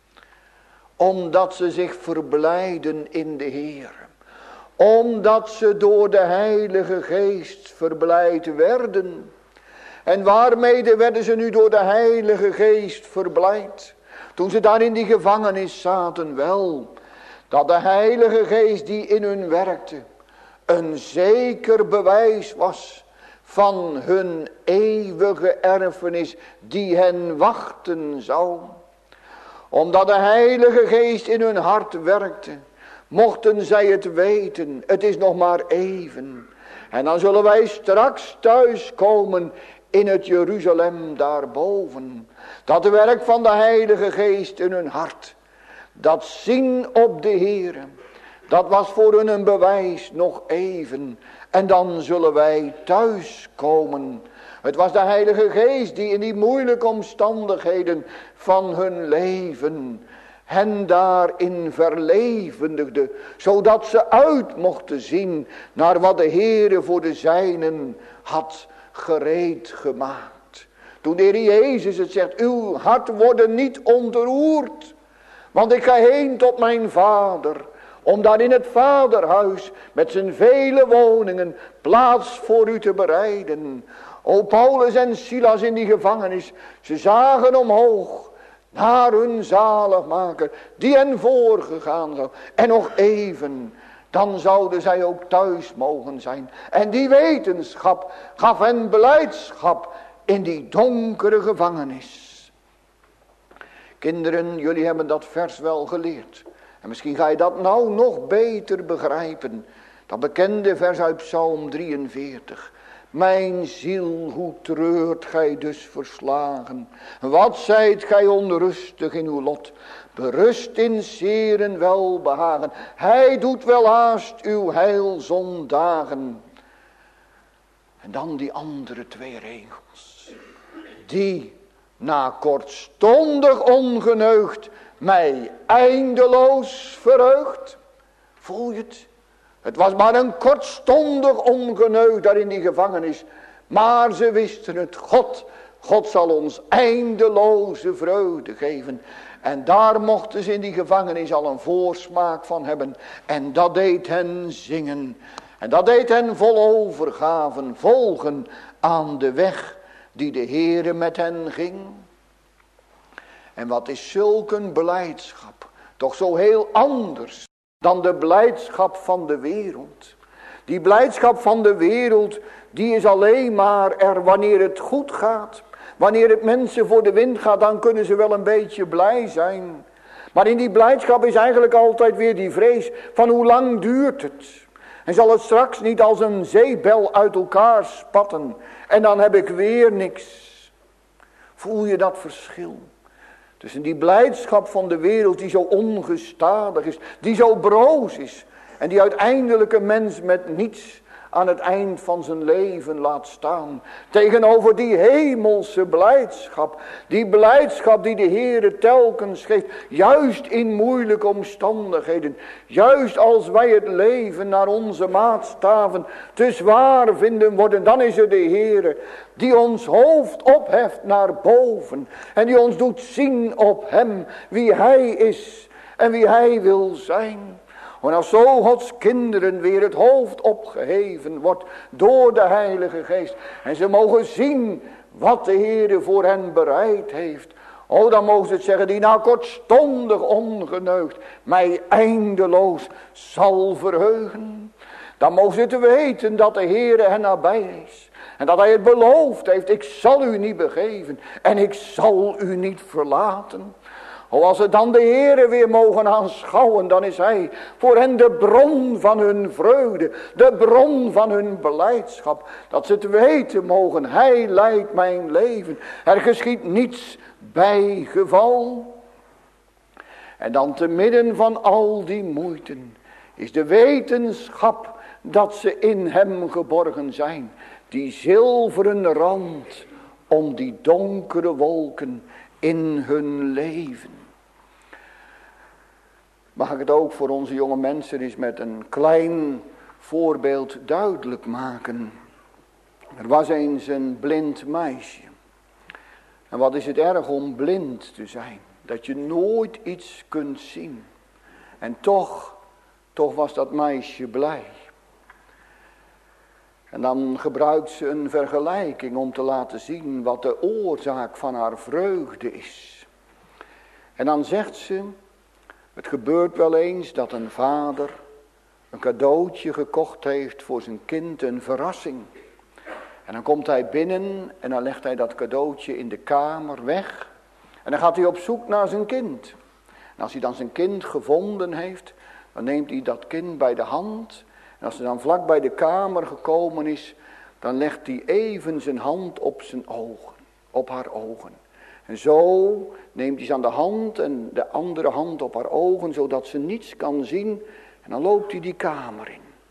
Omdat ze zich verblijden in de Heer. Omdat ze door de Heilige Geest verblijd werden. En waarmede werden ze nu door de Heilige Geest verblijd? Toen ze daar in die gevangenis zaten, wel, dat de Heilige Geest die in hun werkte, een zeker bewijs was van hun eeuwige erfenis die hen wachten zou. Omdat de Heilige Geest in hun hart werkte, mochten zij het weten, het is nog maar even. En dan zullen wij straks thuiskomen in het Jeruzalem daarboven. Dat werk van de Heilige Geest in hun hart. Dat zien op de Heere. Dat was voor hun een bewijs nog even. En dan zullen wij thuiskomen. Het was de Heilige Geest die in die moeilijke omstandigheden van hun leven hen daarin verlevendigde, zodat ze uit mochten zien naar wat de Heere voor de zijnen had gereed gemaakt. Toen de Heer Jezus het zegt, uw hart worden niet ontroerd, want ik ga heen tot mijn Vader, om daar in het Vaderhuis met zijn vele woningen plaats voor u te bereiden. O, Paulus en Silas in die gevangenis, ze zagen omhoog naar hun zaligmaker, die hen voorgegaan zou. En nog even, dan zouden zij ook thuis mogen zijn. En die wetenschap gaf hen blijdschap in die donkere gevangenis. Kinderen, jullie hebben dat vers wel geleerd. En misschien ga je dat nou nog beter begrijpen. Dat bekende vers uit Psalm 43. Mijn ziel, hoe treurt gij dus verslagen. Wat zijt gij onrustig in uw lot. Berust in zeren welbehagen. Hij doet welhaast uw heil zondagen. En dan die andere twee regels. Die na kortstondig ongeneugd mij eindeloos verheugt. Voel je het? Het was maar een kortstondig ongeneugd daar in die gevangenis. Maar ze wisten het. God zal ons eindeloze vreugde geven. En daar mochten ze in die gevangenis al een voorsmaak van hebben. En dat deed hen zingen. En dat deed hen vol overgaven volgen aan de weg die de Heere met hen ging. En wat is zulk een blijdschap. Toch zo heel anders dan de blijdschap van de wereld. Die blijdschap van de wereld, die is alleen maar er wanneer het goed gaat. Wanneer het mensen voor de wind gaat, dan kunnen ze wel een beetje blij zijn. Maar in die blijdschap is eigenlijk altijd weer die vrees van hoe lang duurt het. En zal het straks niet als een zeebel uit elkaar spatten. En dan heb ik weer niks. Voel je dat verschil? Tussen die blijdschap van de wereld die zo ongestadig is. Die zo broos is. En die uiteindelijk een mens met niets aan het eind van zijn leven laat staan. Tegenover die hemelse blijdschap. Die blijdschap die de Heere telkens geeft. Juist in moeilijke omstandigheden. Juist als wij het leven naar onze maatstaven te zwaar vinden worden. Dan is het de Heere die ons hoofd opheft naar boven. En die ons doet zien op hem wie hij is en wie hij wil zijn. En als zo Gods kinderen weer het hoofd opgeheven wordt door de Heilige Geest. En ze mogen zien wat de Heere voor hen bereid heeft. O, dan mogen ze het zeggen, die na kortstondig ongeneugd mij eindeloos zal verheugen. Dan mogen ze het weten dat de Heere hen nabij is. En dat hij het beloofd heeft, ik zal u niet begeven en ik zal u niet verlaten. O, als ze dan de Heere weer mogen aanschouwen, dan is hij voor hen de bron van hun vreugde, de bron van hun blijdschap. Dat ze het weten mogen, hij leidt mijn leven, er geschiet niets bij geval. En dan te midden van al die moeiten is de wetenschap dat ze in hem geborgen zijn. Die zilveren rand om die donkere wolken in hun leven. Mag ik het ook voor onze jonge mensen eens met een klein voorbeeld duidelijk maken. Er was eens een blind meisje. En wat is het erg om blind te zijn. Dat je nooit iets kunt zien. En toch was dat meisje blij. En dan gebruikt ze een vergelijking om te laten zien wat de oorzaak van haar vreugde is. En dan zegt ze, het gebeurt wel eens dat een vader een cadeautje gekocht heeft voor zijn kind, een verrassing. En dan komt hij binnen en dan legt hij dat cadeautje in de kamer weg. En dan gaat hij op zoek naar zijn kind. En als hij dan zijn kind gevonden heeft, dan neemt hij dat kind bij de hand. En als hij dan vlak bij de kamer gekomen is, dan legt hij even zijn hand op zijn ogen, op haar ogen. En zo neemt hij ze aan de hand en de andere hand op haar ogen, zodat ze niets kan zien. En dan loopt hij die kamer in.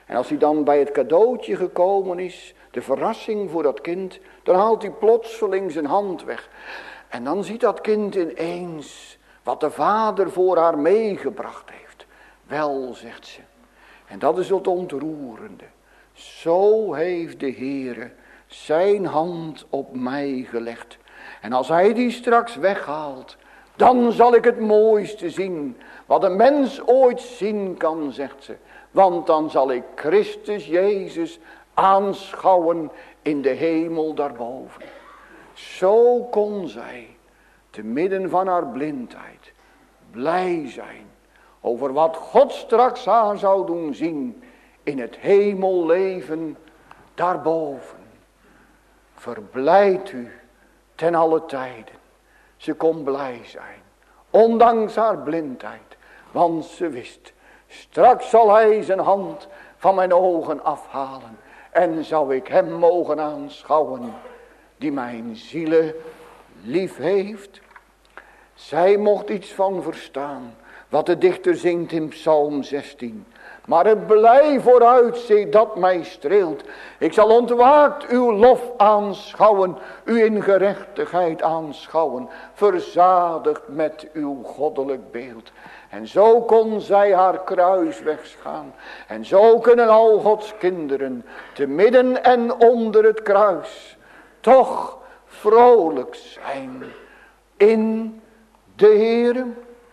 En als hij dan bij het cadeautje gekomen is, de verrassing voor dat kind, dan haalt hij plotseling zijn hand weg. En dan ziet dat kind ineens wat de vader voor haar meegebracht heeft. Wel, zegt ze. En dat is het ontroerende. Zo heeft de Heere zijn hand op mij gelegd. En als hij die straks weghaalt, dan zal ik het mooiste zien wat een mens ooit zien kan, zegt ze. Want dan zal ik Christus Jezus aanschouwen in de hemel daarboven. Zo kon zij, te midden van haar blindheid, blij zijn over wat God straks haar zou doen zien in het hemelleven daarboven. Verblijd u ten alle tijden. Ze kon blij zijn, ondanks haar blindheid, want ze wist, straks zal hij zijn hand van mijn ogen afhalen en zou ik hem mogen aanschouwen die mijn ziele lief heeft. Zij mocht iets van verstaan wat de dichter zingt in Psalm 16. Maar het blij vooruitzicht dat mij streelt. Ik zal ontwaakt uw lof aanschouwen, u in gerechtigheid aanschouwen, verzadigd met uw goddelijk beeld. En zo kon zij haar kruis wegschaan. En zo kunnen al Gods kinderen, te midden en onder het kruis, toch vrolijk zijn in de Heere.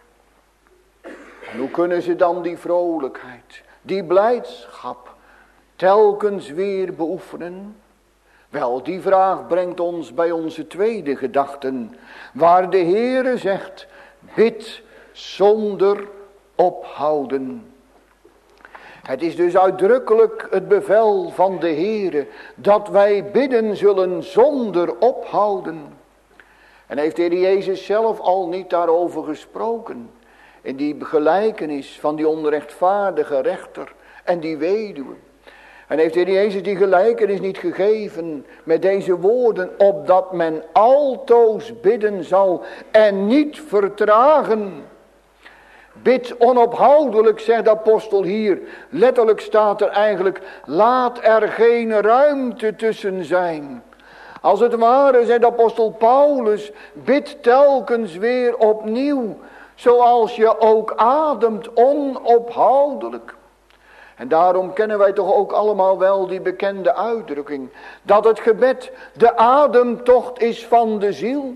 En hoe kunnen ze dan die vrolijkheid, die blijdschap telkens weer beoefenen? Wel, die vraag brengt ons bij onze tweede gedachten, waar de Heere zegt, bid zonder ophouden. Het is dus uitdrukkelijk het bevel van de Heere dat wij bidden zullen zonder ophouden. En heeft de Heer Jezus zelf al niet daarover gesproken? In die gelijkenis van die onrechtvaardige rechter en die weduwe. En heeft de Heer Jezus die gelijkenis niet gegeven met deze woorden, opdat men altoos bidden zal en niet vertragen. Bid onophoudelijk, zegt de apostel hier. Letterlijk staat er eigenlijk, laat er geen ruimte tussen zijn. Als het ware, zegt de apostel Paulus, bid telkens weer opnieuw, zoals je ook ademt onophoudelijk. En daarom kennen wij toch ook allemaal wel die bekende uitdrukking, dat het gebed de ademtocht is van de ziel.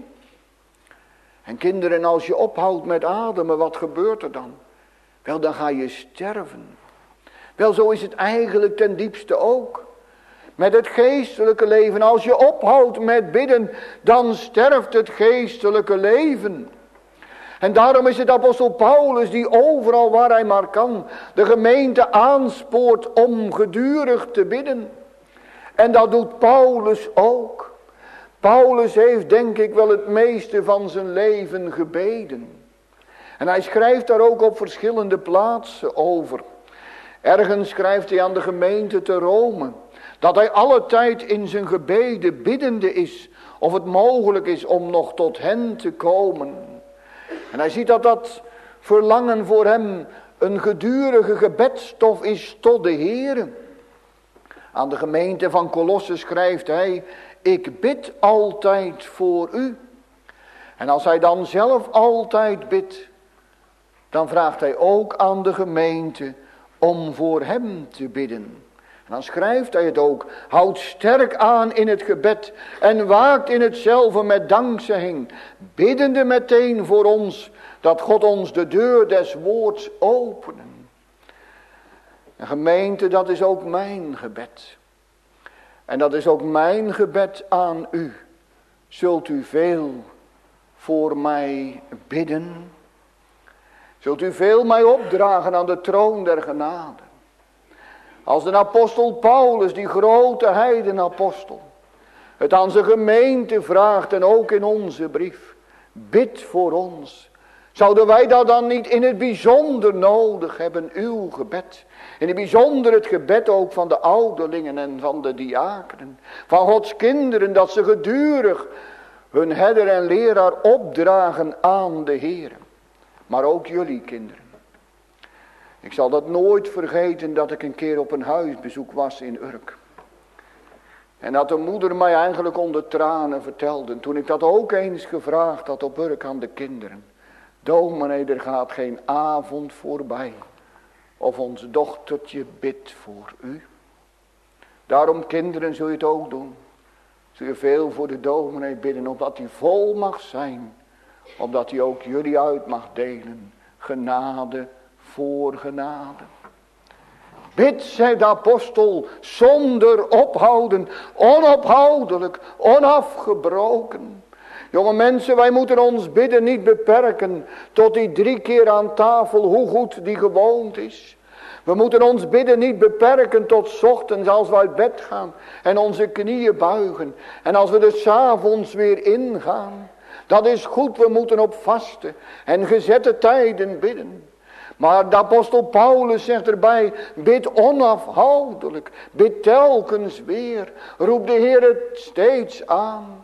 En kinderen, als je ophoudt met ademen, wat gebeurt er dan? Wel, dan ga je sterven. Wel, zo is het eigenlijk ten diepste ook. Met het geestelijke leven, als je ophoudt met bidden, dan sterft het geestelijke leven. En daarom is het apostel Paulus die overal waar hij maar kan de gemeente aanspoort om gedurig te bidden. En dat doet Paulus ook. Paulus heeft denk ik wel het meeste van zijn leven gebeden. En hij schrijft daar ook op verschillende plaatsen over. Ergens schrijft hij aan de gemeente te Rome dat hij alle tijd in zijn gebeden biddende is of het mogelijk is om nog tot hen te komen. En hij ziet dat dat verlangen voor hem een gedurige gebedstof is tot de Heere. Aan de gemeente van Kolosse schrijft hij, ik bid altijd voor u. En als hij dan zelf altijd bidt, dan vraagt hij ook aan de gemeente om voor hem te bidden. En dan schrijft hij het ook, houd sterk aan in het gebed en waakt in hetzelfde met dankzegging, biddende meteen voor ons, dat God ons de deur des woords openen. En gemeente, dat is ook mijn gebed. En dat is ook mijn gebed aan u. Zult u veel voor mij bidden? Zult u veel mij opdragen aan de troon der genade? Als de apostel Paulus, die grote heidenapostel, het aan zijn gemeente vraagt en ook in onze brief, bid voor ons. Zouden wij dat dan niet in het bijzonder nodig hebben, uw gebed? In het bijzonder het gebed ook van de ouderlingen en van de diakenen, van Gods kinderen, dat ze gedurig hun herder en leraar opdragen aan de Heer. Maar ook jullie kinderen. Ik zal dat nooit vergeten dat ik een keer op een huisbezoek was in Urk. En dat de moeder mij eigenlijk onder tranen vertelde. Toen ik dat ook eens gevraagd had op Urk aan de kinderen. Dominee, er gaat geen avond voorbij of ons dochtertje bidt voor u. Daarom kinderen zul je het ook doen. Zul je veel voor de dominee bidden, opdat hij vol mag zijn. Opdat hij ook jullie uit mag delen. Genade voor genade. Bid, zei de apostel, zonder ophouden, onophoudelijk, onafgebroken. Jonge mensen, wij moeten ons bidden niet beperken tot die 3 keer aan tafel, hoe goed die gewoond is. We moeten ons bidden niet beperken tot 's ochtends als we uit bed gaan en onze knieën buigen. En als we er 's avonds weer ingaan. Dat is goed, we moeten op vaste en gezette tijden bidden. Maar de apostel Paulus zegt erbij, bid onafhoudelijk, bid telkens weer, roep de Heer het steeds aan.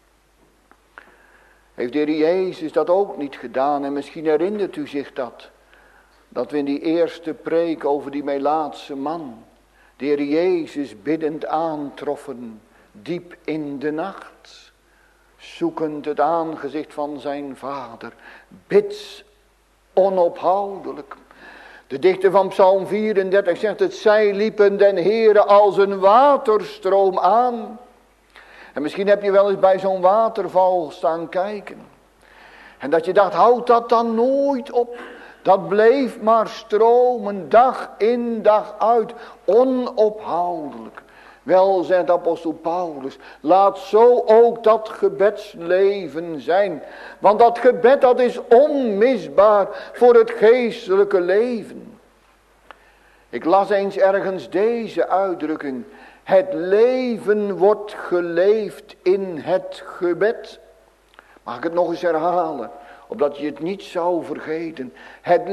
Heeft de Heer Jezus dat ook niet gedaan? En misschien herinnert u zich dat. Dat we in die eerste preek over die Melaatse man, de Heer Jezus biddend aantroffen, diep in de nacht. Zoekend het aangezicht van zijn vader. Bid onophoudelijk. De dichter van Psalm 34 zegt het, zij liepen den Heere als een waterstroom aan. En misschien heb je wel eens bij zo'n waterval staan kijken. En dat je dacht, houd dat dan nooit op. Dat bleef maar stromen, dag in dag uit, onophoudelijk. Wel, zegt apostel Paulus, laat zo ook dat gebedsleven zijn. Want dat gebed, dat is onmisbaar voor het geestelijke leven. Ik las eens ergens deze uitdrukking. Het leven wordt geleefd in het gebed. Mag ik het nog eens herhalen, opdat je het niet zou vergeten. Het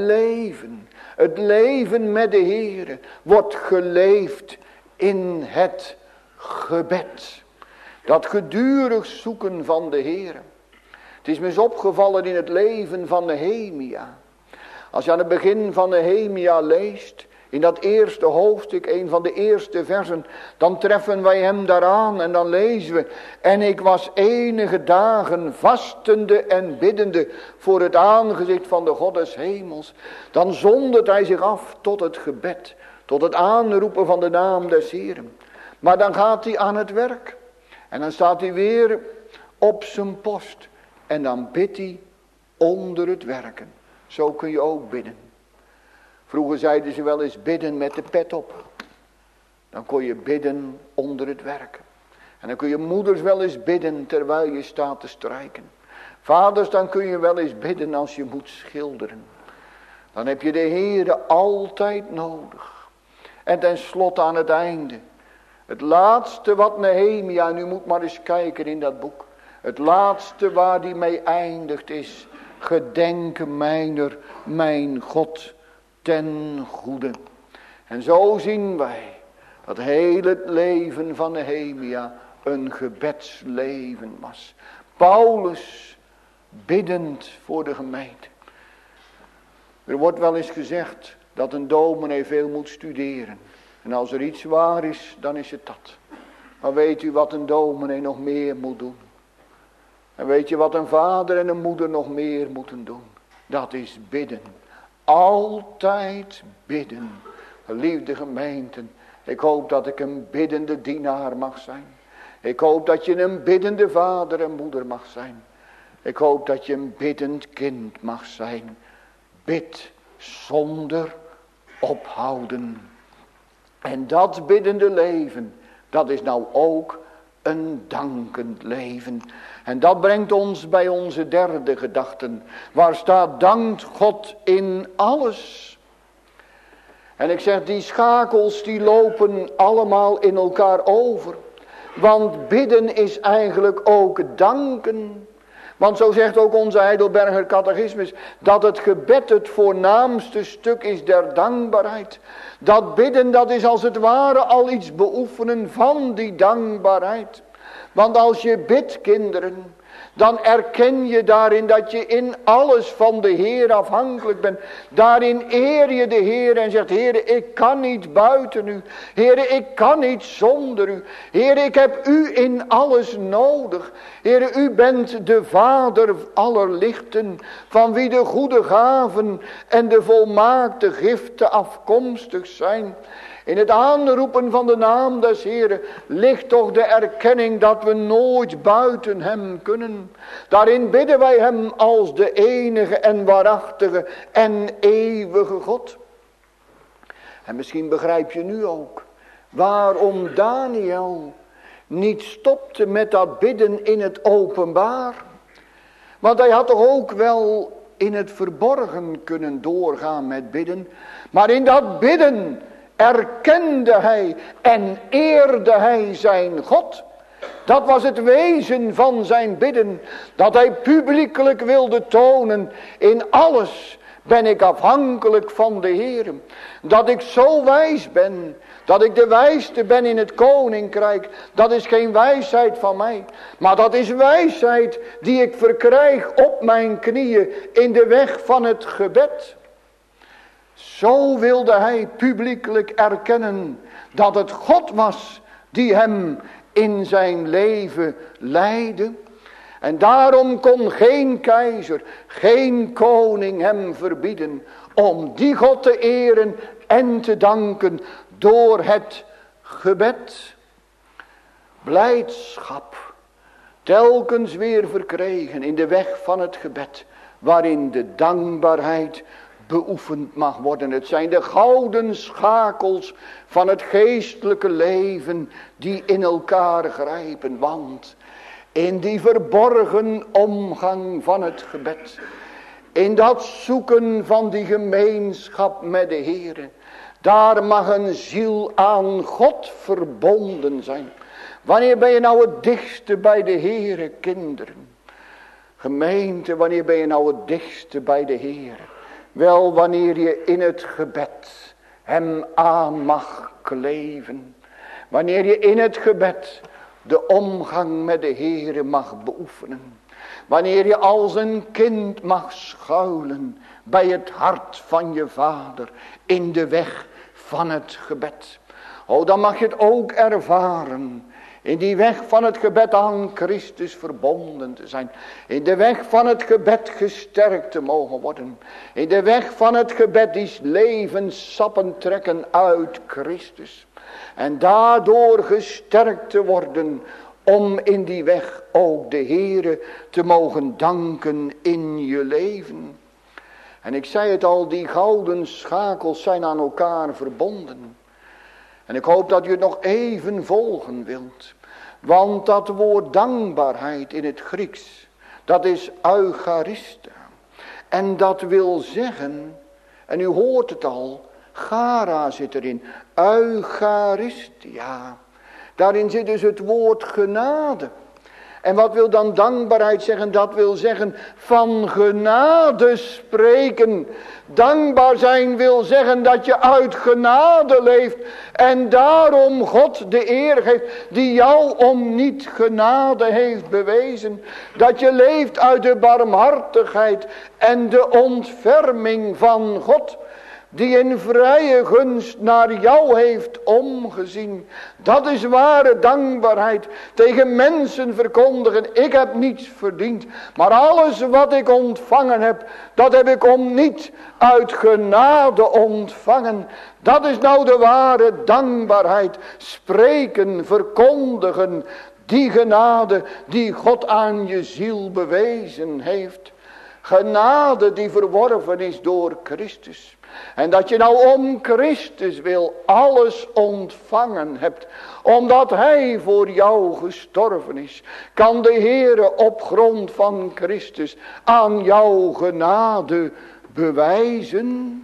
leven met de Heere wordt geleefd in het gebed. Dat gedurig zoeken van de Heere. Het is me eens opgevallen in het leven van Nehemia. Als je aan het begin van Nehemia leest, in dat eerste hoofdstuk, een van de eerste versen, dan treffen wij hem daaraan en dan lezen we. En ik was enige dagen vastende en biddende voor het aangezicht van de God des hemels. Dan zondert hij zich af tot het gebed, tot het aanroepen van de naam des Heeren. Maar dan gaat hij aan het werk. En dan staat hij weer op zijn post. En dan bidt hij onder het werken. Zo kun je ook bidden. Vroeger zeiden ze wel eens bidden met de pet op. Dan kon je bidden onder het werken. En dan kun je moeders wel eens bidden terwijl je staat te strijken. Vaders, dan kun je wel eens bidden als je moet schilderen. Dan heb je de Heere altijd nodig. En tenslotte aan het einde. Het laatste wat Nehemia, nu moet maar eens kijken in dat boek. Het laatste waar die mee eindigt is. Gedenk mijner, mijn God, ten goede. En zo zien wij dat heel het leven van Nehemia een gebedsleven was. Paulus biddend voor de gemeente. Er wordt wel eens gezegd dat een dominee veel moet studeren. En als er iets waar is, dan is het dat. Maar weet u wat een dominee nog meer moet doen? En weet je wat een vader en een moeder nog meer moeten doen? Dat is bidden. Altijd bidden. Geliefde gemeenten, ik hoop dat ik een biddende dienaar mag zijn. Ik hoop dat je een biddende vader en moeder mag zijn. Ik hoop dat je een biddend kind mag zijn. Bid zonder ophouden. En dat biddende leven, dat is nou ook een dankend leven. En dat brengt ons bij onze derde gedachten. Waar staat dankt God in alles. En ik zeg, die schakels die lopen allemaal in elkaar over. Want bidden is eigenlijk ook danken. Want zo zegt ook onze Heidelberger catechismus, dat het gebed het voornaamste stuk is der dankbaarheid. Dat bidden, dat is als het ware al iets beoefenen van die dankbaarheid. Want als je bidt, kinderen, Dan erken je daarin dat je in alles van de Heer afhankelijk bent. Daarin eer je de Heer en zegt, Heer, ik kan niet buiten u. Heer, ik kan niet zonder u. Heer, ik heb u in alles nodig. Heer, u bent de Vader aller lichten, van wie de goede gaven en de volmaakte giften afkomstig zijn. In het aanroepen van de naam des Heeren ligt toch de erkenning dat we nooit buiten hem kunnen. Daarin bidden wij hem als de enige en waarachtige en eeuwige God. En misschien begrijp je nu ook waarom Daniel niet stopte met dat bidden in het openbaar. Want hij had toch ook wel in het verborgen kunnen doorgaan met bidden. Maar in dat bidden erkende hij en eerde hij zijn God. Dat was het wezen van zijn bidden. Dat hij publiekelijk wilde tonen. In alles ben ik afhankelijk van de Heer. Dat ik zo wijs ben. Dat ik de wijste ben in het koninkrijk. Dat is geen wijsheid van mij. Maar dat is wijsheid die ik verkrijg op mijn knieën in de weg van het gebed. Zo wilde hij publiekelijk erkennen dat het God was die hem in zijn leven leidde. En daarom kon geen keizer, geen koning hem verbieden om die God te eren en te danken door het gebed. Blijdschap, telkens weer verkregen in de weg van het gebed, waarin de dankbaarheid beoefend mag worden. Het zijn de gouden schakels van het geestelijke leven die in elkaar grijpen. Want in die verborgen omgang van het gebed, in dat zoeken van die gemeenschap met de Heer, daar mag een ziel aan God verbonden zijn. Wanneer ben je nou het dichtste bij de Heer, kinderen? Gemeente, wanneer ben je nou het dichtste bij de Heer? Wel, wanneer je in het gebed hem aan mag kleven. Wanneer je in het gebed de omgang met de Heere mag beoefenen. Wanneer je als een kind mag schuilen bij het hart van je vader in de weg van het gebed. O, dan mag je het ook ervaren. In die weg van het gebed aan Christus verbonden te zijn. In de weg van het gebed gesterkt te mogen worden. In de weg van het gebed die levenssappen trekken uit Christus. En daardoor gesterkt te worden om in die weg ook de Heere te mogen danken in je leven. En ik zei het al, die gouden schakels zijn aan elkaar verbonden. En ik hoop dat u het nog even volgen wilt. Want dat woord dankbaarheid in het Grieks, dat is eucharista. En dat wil zeggen, en u hoort het al, chara zit erin, eucharistia. Daarin zit dus het woord genade. En wat wil dan dankbaarheid zeggen? Dat wil zeggen van genade spreken. Dankbaar zijn wil zeggen dat je uit genade leeft. En daarom God de eer geeft die jou om niet genade heeft bewezen. Dat je leeft uit de barmhartigheid en de ontferming van God. Die in vrije gunst naar jou heeft omgezien. Dat is ware dankbaarheid. Tegen mensen verkondigen. Ik heb niets verdiend. Maar alles wat ik ontvangen heb. Dat heb ik om niet uit genade ontvangen. Dat is nou de ware dankbaarheid. Spreken, verkondigen. Die genade die God aan je ziel bewezen heeft. Genade die verworven is door Christus. En dat je nou om Christus wil alles ontvangen hebt. Omdat hij voor jou gestorven is. Kan de Heere op grond van Christus aan jou genade bewijzen.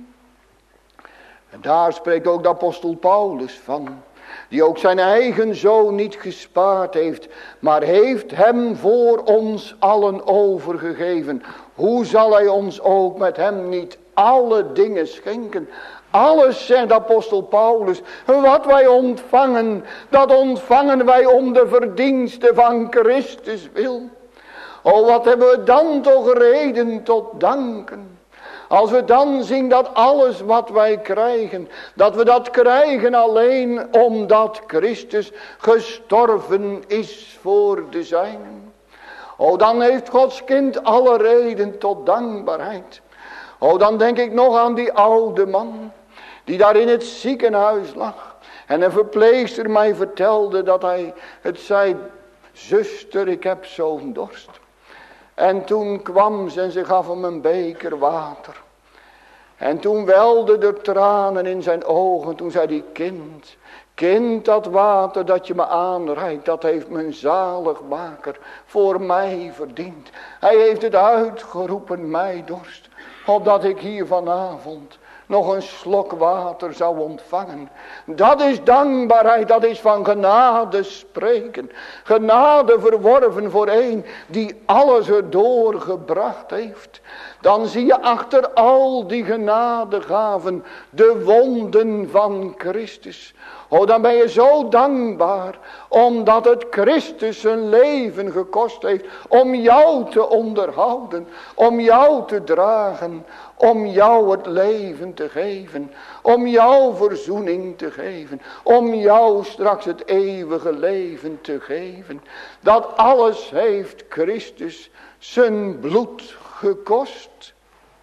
En daar spreekt ook de apostel Paulus van. Die ook zijn eigen zoon niet gespaard heeft. Maar heeft hem voor ons allen overgegeven. Hoe zal hij ons ook met hem niet alle dingen schenken? Alles, zegt de apostel Paulus, wat wij ontvangen, dat ontvangen wij om de verdienste van Christus wil. O, wat hebben we dan toch reden tot danken. Als we dan zien dat alles wat wij krijgen, dat we dat krijgen alleen omdat Christus gestorven is voor de zijnen. O, dan heeft Gods kind alle reden tot dankbaarheid. O, dan denk ik nog aan die oude man die daar in het ziekenhuis lag. En een verpleegster mij vertelde dat hij het zei: zuster, ik heb zo'n dorst. En toen kwam ze en ze gaf hem een beker water. En toen welden er tranen in zijn ogen. Toen zei hij: kind, dat water dat je me aanreikt, dat heeft mijn zaligmaker voor mij verdiend. Hij heeft het uitgeroepen, mij dorst, opdat ik hier vanavond nog een slok water zou ontvangen. Dat is dankbaarheid, dat is van genade spreken. Genade verworven voor een die alles erdoor gebracht heeft. Dan zie je achter al die genadegaven de wonden van Christus. Oh, dan ben je zo dankbaar, omdat het Christus zijn leven gekost heeft om jou te onderhouden, om jou te dragen, om jou het leven te geven, om jou verzoening te geven, om jou straks het eeuwige leven te geven. Dat alles heeft Christus zijn bloed gekost.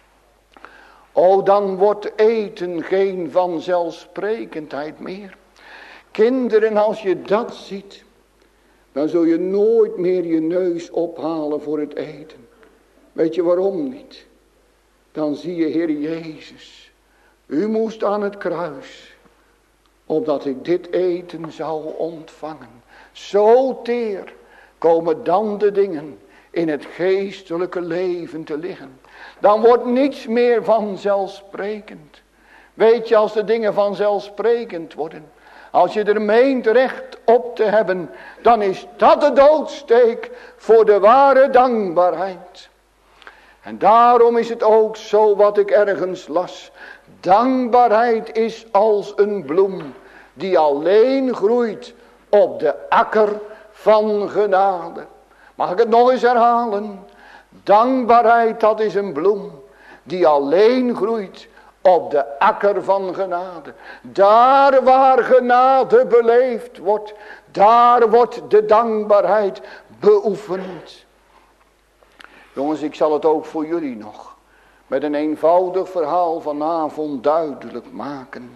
O, dan wordt eten geen vanzelfsprekendheid meer. Kinderen, als je dat ziet, dan zul je nooit meer je neus ophalen voor het eten. Weet je waarom niet? Dan zie je, Heer Jezus, u moest aan het kruis, opdat ik dit eten zou ontvangen. Zo teer komen dan de dingen in het geestelijke leven te liggen. Dan wordt niets meer vanzelfsprekend. Weet je, als de dingen vanzelfsprekend worden, als je er meent recht op te hebben, dan is dat de doodsteek voor de ware dankbaarheid. En daarom is het ook zo wat ik ergens las. Dankbaarheid is als een bloem die alleen groeit op de akker van genade. Mag ik het nog eens herhalen? Dankbaarheid, dat is een bloem die alleen groeit op de akker van genade. Daar waar genade beleefd wordt, daar wordt de dankbaarheid beoefend. Jongens, ik zal het ook voor jullie nog met een eenvoudig verhaal vanavond duidelijk maken.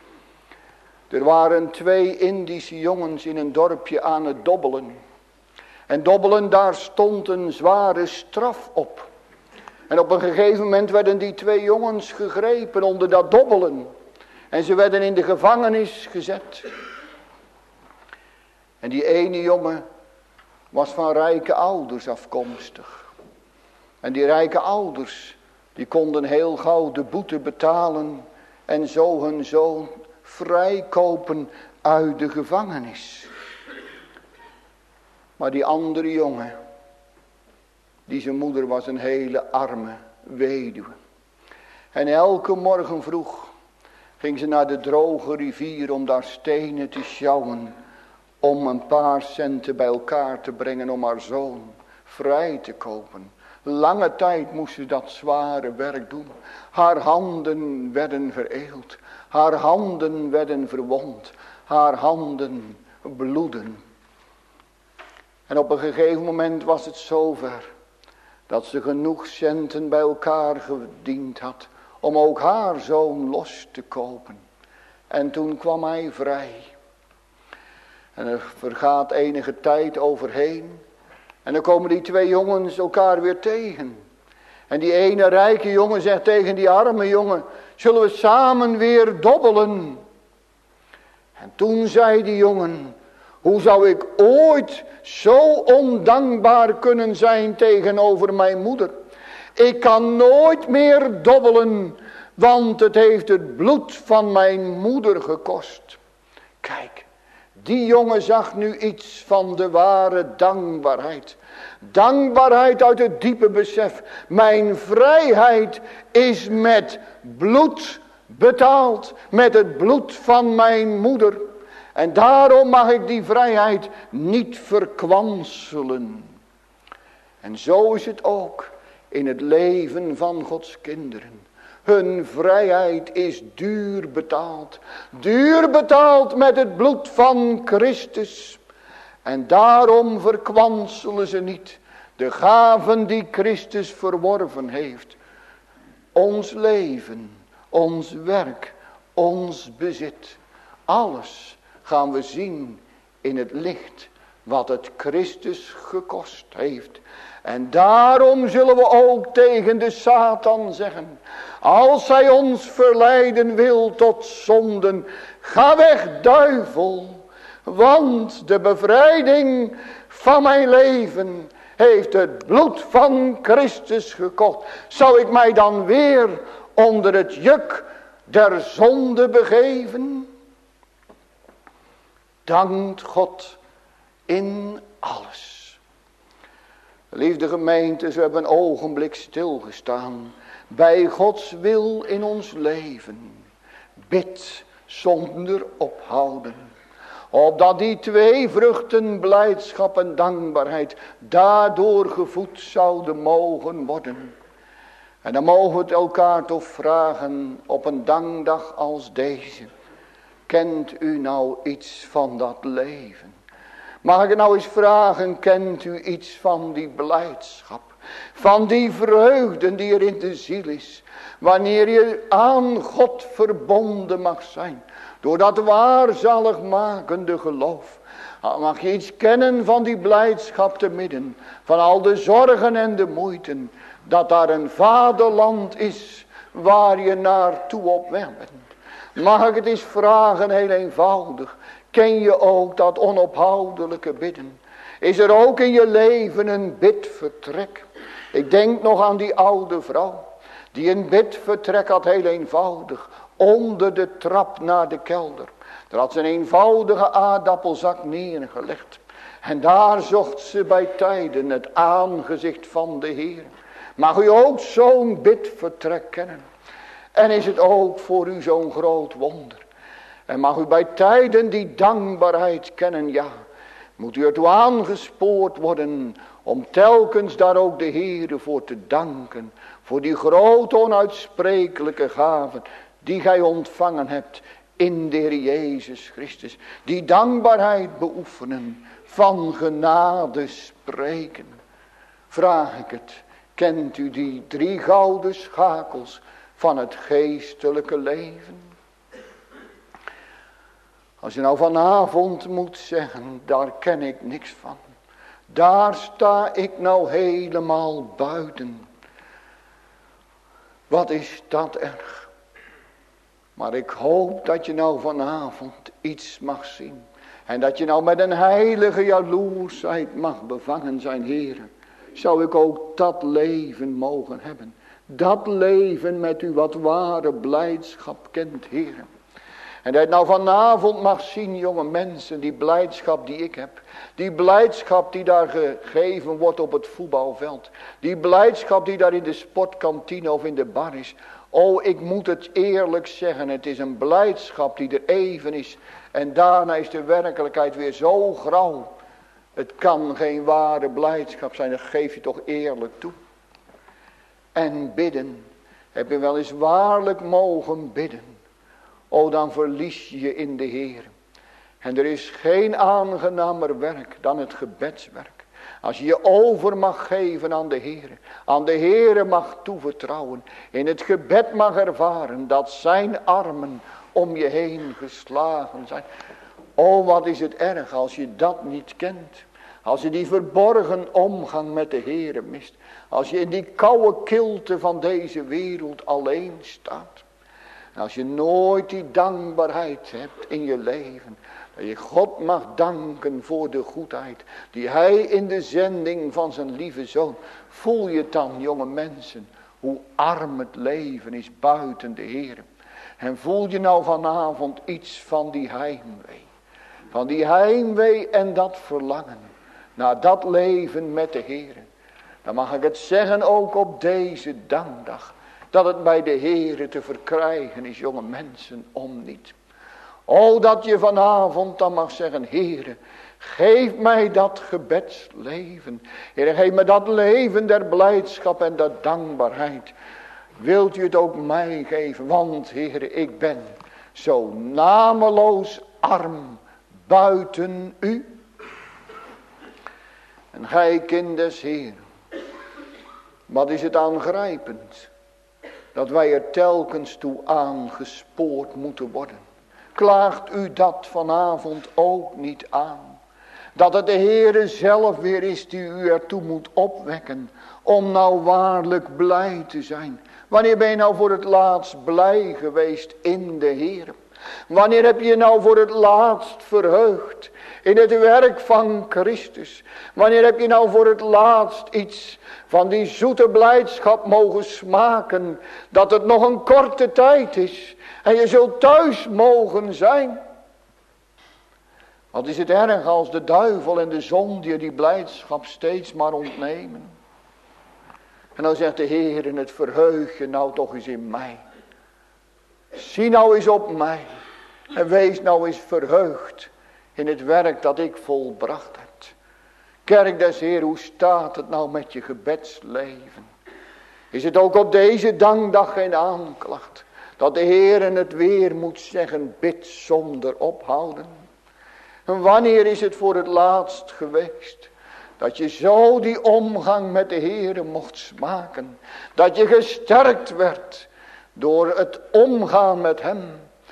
Er waren 2 Indische jongens in een dorpje aan het dobbelen. En dobbelen, daar stond een zware straf op. En op een gegeven moment werden die 2 jongens gegrepen onder dat dobbelen. En ze werden in de gevangenis gezet. En die ene jongen was van rijke ouders afkomstig. En die rijke ouders, die konden heel gauw de boete betalen en zo hun zoon vrijkopen uit de gevangenis. Maar die andere jongen, die zijn moeder was een hele arme weduwe. En elke morgen vroeg ging ze naar de droge rivier om daar stenen te sjouwen, om een paar centen bij elkaar te brengen om haar zoon vrij te kopen. Lange tijd moest ze dat zware werk doen. Haar handen werden vereeld. Haar handen werden verwond. Haar handen bloedden. En op een gegeven moment was het zover dat ze genoeg centen bij elkaar verdiend had om ook haar zoon los te kopen. En toen kwam hij vrij. En er vergaat enige tijd overheen. En dan komen die 2 jongens elkaar weer tegen. En die ene rijke jongen zegt tegen die arme jongen: zullen we samen weer dobbelen? En toen zei die jongen: hoe zou ik ooit zo ondankbaar kunnen zijn tegenover mijn moeder? Ik kan nooit meer dobbelen, want het heeft het bloed van mijn moeder gekost. Kijk, die jongen zag nu iets van de ware dankbaarheid. Dankbaarheid uit het diepe besef. Mijn vrijheid is met bloed betaald. Met het bloed van mijn moeder. En daarom mag ik die vrijheid niet verkwanselen. En zo is het ook in het leven van Gods kinderen. Hun vrijheid is duur betaald. Duur betaald met het bloed van Christus. En daarom verkwanselen ze niet de gaven die Christus verworven heeft. Ons leven, ons werk, ons bezit. Alles gaan we zien in het licht wat het Christus gekost heeft. En daarom zullen we ook tegen de Satan zeggen. Als hij ons verleiden wil tot zonden. Ga weg, duivel. Want de bevrijding van mijn leven heeft het bloed van Christus gekocht. Zou ik mij dan weer onder het juk der zonde begeven? Dankt God in alles. Liefde gemeente, we hebben een ogenblik stilgestaan bij Gods wil in ons leven. Bid zonder ophouden. Opdat die twee vruchten, blijdschap en dankbaarheid, daardoor gevoed zouden mogen worden. En dan mogen we het elkaar toch vragen op een dankdag als deze. Kent u nou iets van dat leven? Mag ik nou eens vragen, kent u iets van die blijdschap? Van die vreugde die er in de ziel is. Wanneer je aan God verbonden mag zijn. Door dat waarzaligmakende geloof. Mag je iets kennen van die blijdschap te midden. Van al de zorgen en de moeiten. Dat daar een vaderland is waar je naartoe op weg bent. Mag ik het eens vragen, heel eenvoudig. Ken je ook dat onophoudelijke bidden? Is er ook in je leven een bidvertrek? Ik denk nog aan die oude vrouw. Die een bidvertrek had, heel eenvoudig. Onder de trap naar de kelder. Daar had ze een eenvoudige aardappelzak neergelegd. En daar zocht ze bij tijden het aangezicht van de Heer. Mag u ook zo'n bidvertrek kennen? En is het ook voor u zo'n groot wonder? En mag u bij tijden die dankbaarheid kennen? Ja, moet u ertoe aangespoord worden om telkens daar ook de Heere voor te danken. Voor die grote onuitsprekelijke gaven die gij ontvangen hebt in de Heer Jezus Christus. Die dankbaarheid beoefenen, van genade spreken. Vraag ik het, kent u die 3 gouden schakels van het geestelijke leven? Als je nou vanavond moet zeggen, daar ken ik niks van. Daar sta ik nou helemaal buiten. Wat is dat erg. Maar ik hoop dat je nou vanavond iets mag zien. En dat je nou met een heilige jaloersheid mag bevangen zijn, Heere. Zou ik ook dat leven mogen hebben. Dat leven met u wat ware blijdschap kent, Heere. En dat je nou vanavond mag zien, jonge mensen, die blijdschap die ik heb. Die blijdschap die daar gegeven wordt op het voetbalveld. Die blijdschap die daar in de sportkantine of in de bar is. Oh, ik moet het eerlijk zeggen, het is een blijdschap die er even is. En daarna is de werkelijkheid weer zo grauw. Het kan geen ware blijdschap zijn, dat geef je toch eerlijk toe. En bidden, heb je wel eens waarlijk mogen bidden. O, dan verlies je je in de Heer. En er is geen aangenamer werk dan het gebedswerk. Als je je over mag geven aan de Heer. Aan de Heer mag toevertrouwen. In het gebed mag ervaren dat zijn armen om je heen geslagen zijn. O, wat is het erg als je dat niet kent. Als je die verborgen omgang met de Heer mist. Als je in die koude kilte van deze wereld alleen staat. En als je nooit die dankbaarheid hebt in je leven. Dat je God mag danken voor de goedheid die hij in de zending van zijn lieve zoon. Voel je het dan, jonge mensen, hoe arm het leven is buiten de Heer. En voel je nou vanavond iets van die heimwee. Van die heimwee en dat verlangen naar dat leven met de Heer. Dan mag ik het zeggen ook op deze dankdag. Dat het bij de Heere te verkrijgen is, jonge mensen, om niet. O, dat je vanavond dan mag zeggen, Heere, Geef mij dat gebedsleven. Heer, geef me dat leven der blijdschap en der dankbaarheid. Wilt u het ook mij geven? Want Heer, ik ben zo nameloos arm buiten u. En gij kind des Heer, wat is het aangrijpend dat wij er telkens toe aangespoord moeten worden. Klaagt u dat vanavond ook niet aan? Dat het de Heere zelf weer is die u ertoe moet opwekken om nou waarlijk blij te zijn. Wanneer ben je nou voor het laatst blij geweest in de Heere? Wanneer heb je nou voor het laatst verheugd in het werk van Christus? Wanneer heb je nou voor het laatst iets van die zoete blijdschap mogen smaken, dat het nog een korte tijd is en je zult thuis mogen zijn? Wat is het erg als de duivel en de zonde die blijdschap steeds maar ontnemen. En dan zegt de Heer, in het verheug je nou toch eens in mij. Zie nou eens op mij. En wees nou eens verheugd in het werk dat ik volbracht heb. Kerk des Heer, hoe staat het nou met je gebedsleven? Is het ook op deze dankdag geen aanklacht? Dat de Heer en het weer moet zeggen, bid zonder ophouden. En wanneer is het voor het laatst geweest dat je zo die omgang met de Heer mocht smaken? Dat je gesterkt werd door het omgaan met hem.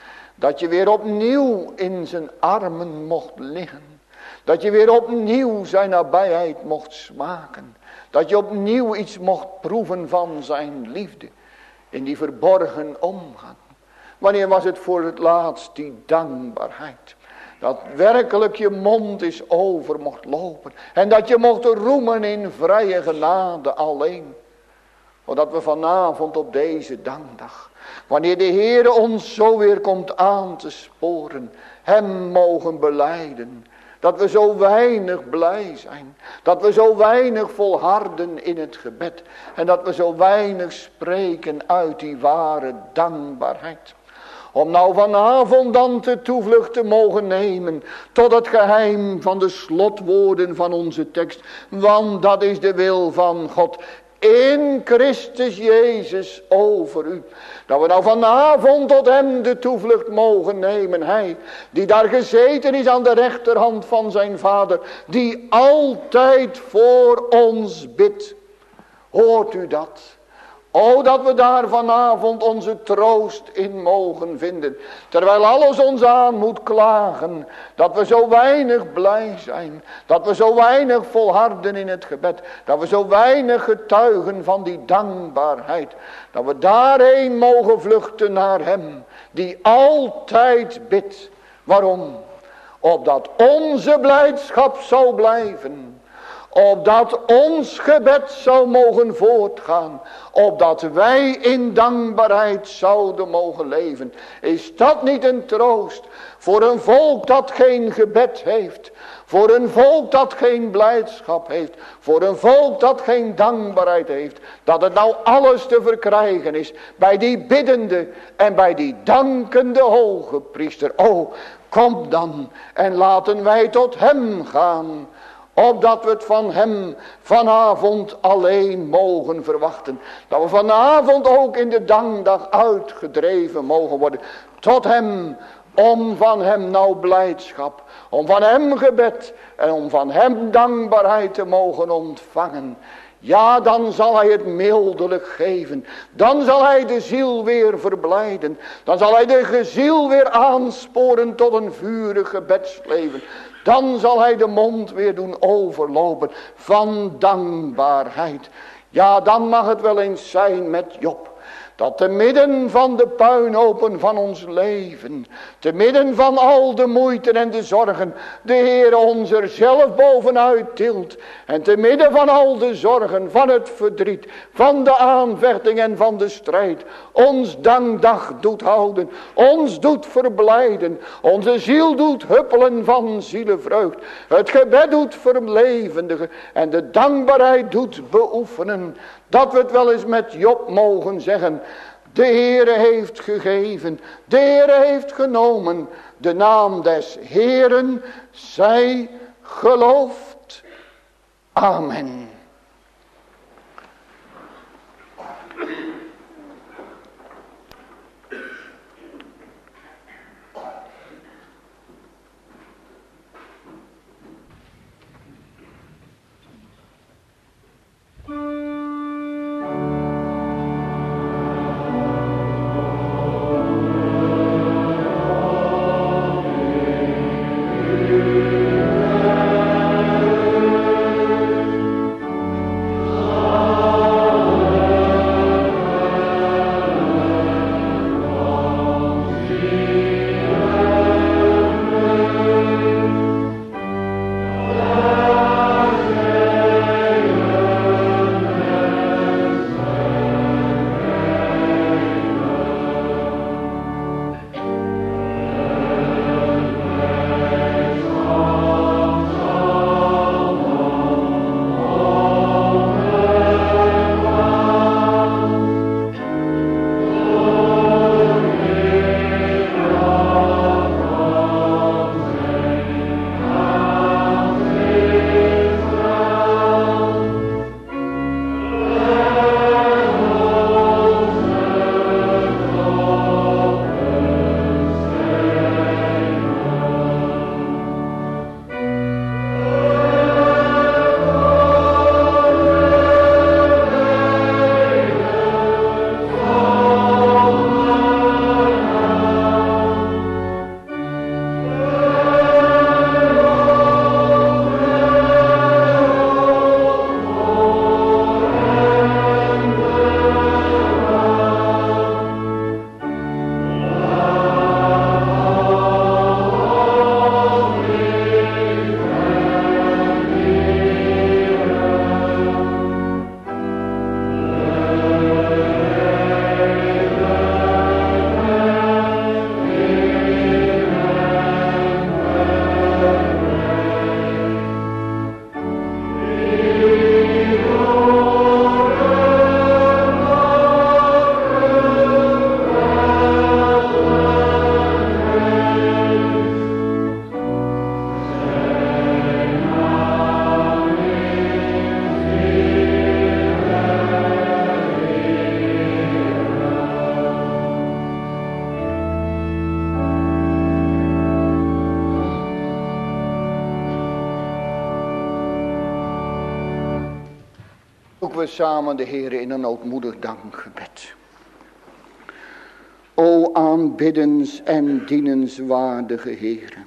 Dat je weer opnieuw in zijn armen mocht liggen. Dat je weer opnieuw zijn nabijheid mocht smaken. Dat je opnieuw iets mocht proeven van zijn liefde. In die verborgen omgang. Wanneer was het voor het laatst die dankbaarheid? Dat werkelijk je mond is over mocht lopen. En dat je mocht roemen in vrije genade alleen. Zodat we vanavond op deze dankdag, wanneer de Heer ons zo weer komt aan te sporen, hem mogen belijden. Dat we zo weinig blij zijn. Dat we zo weinig volharden in het gebed. En dat we zo weinig spreken uit die ware dankbaarheid. Om nou vanavond dan de toevlucht te mogen nemen tot het geheim van de slotwoorden van onze tekst. Want dat is de wil van God in Christus Jezus over u. Dat we nou vanavond tot hem de toevlucht mogen nemen. Hij die daar gezeten is aan de rechterhand van zijn Vader. Die altijd voor ons bidt. Hoort u dat? O, dat we daar vanavond onze troost in mogen vinden. Terwijl alles ons aan moet klagen. Dat we zo weinig blij zijn. Dat we zo weinig volharden in het gebed. Dat we zo weinig getuigen van die dankbaarheid. Dat we daarheen mogen vluchten naar hem. Die altijd bidt. Waarom? Opdat onze blijdschap zou blijven. Opdat ons gebed zou mogen voortgaan. Opdat wij in dankbaarheid zouden mogen leven. Is dat niet een troost voor een volk dat geen gebed heeft? Voor een volk dat geen blijdschap heeft. Voor een volk dat geen dankbaarheid heeft. Dat het nou alles te verkrijgen is. Bij die biddende en bij die dankende hoge priester. O, kom dan en laten wij tot hem gaan. Opdat we het van hem vanavond alleen mogen verwachten. Dat we vanavond ook in de dankdag uitgedreven mogen worden. Tot hem, om van hem nou blijdschap. Om van hem gebed en om van hem dankbaarheid te mogen ontvangen. Ja, dan zal hij het mildelijk geven. Dan zal hij de ziel weer verblijden. Dan zal hij de ziel weer aansporen tot een vurig gebedsleven. Dan zal hij de mond weer doen overlopen van dankbaarheid. Ja, dan mag het wel eens zijn met Job. Dat te midden van de puinhopen van ons leven. Te midden van al de moeite en de zorgen. De Heer ons er zelf bovenuit tilt. En te midden van al de zorgen, van het verdriet. Van de aanvechting en van de strijd. Ons dankdag doet houden. Ons doet verblijden. Onze ziel doet huppelen van zielenvreugd. Het gebed doet verlevendigen. En de dankbaarheid doet beoefenen. Dat we het wel eens met Job mogen zeggen. De Heere heeft gegeven. De Heere heeft genomen. De naam des Heeren zij gelooft. Amen. Zoeken we samen de Heer in een ootmoedig dankgebed. O aanbiddens en dienenswaardige Heer,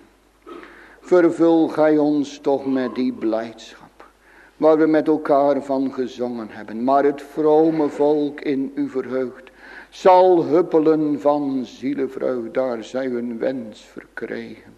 vervul gij ons toch met die blijdschap, waar we met elkaar van gezongen hebben. Maar het vrome volk in u verheugt, zal huppelen van zielevreugd, daar zij hun wens verkregen.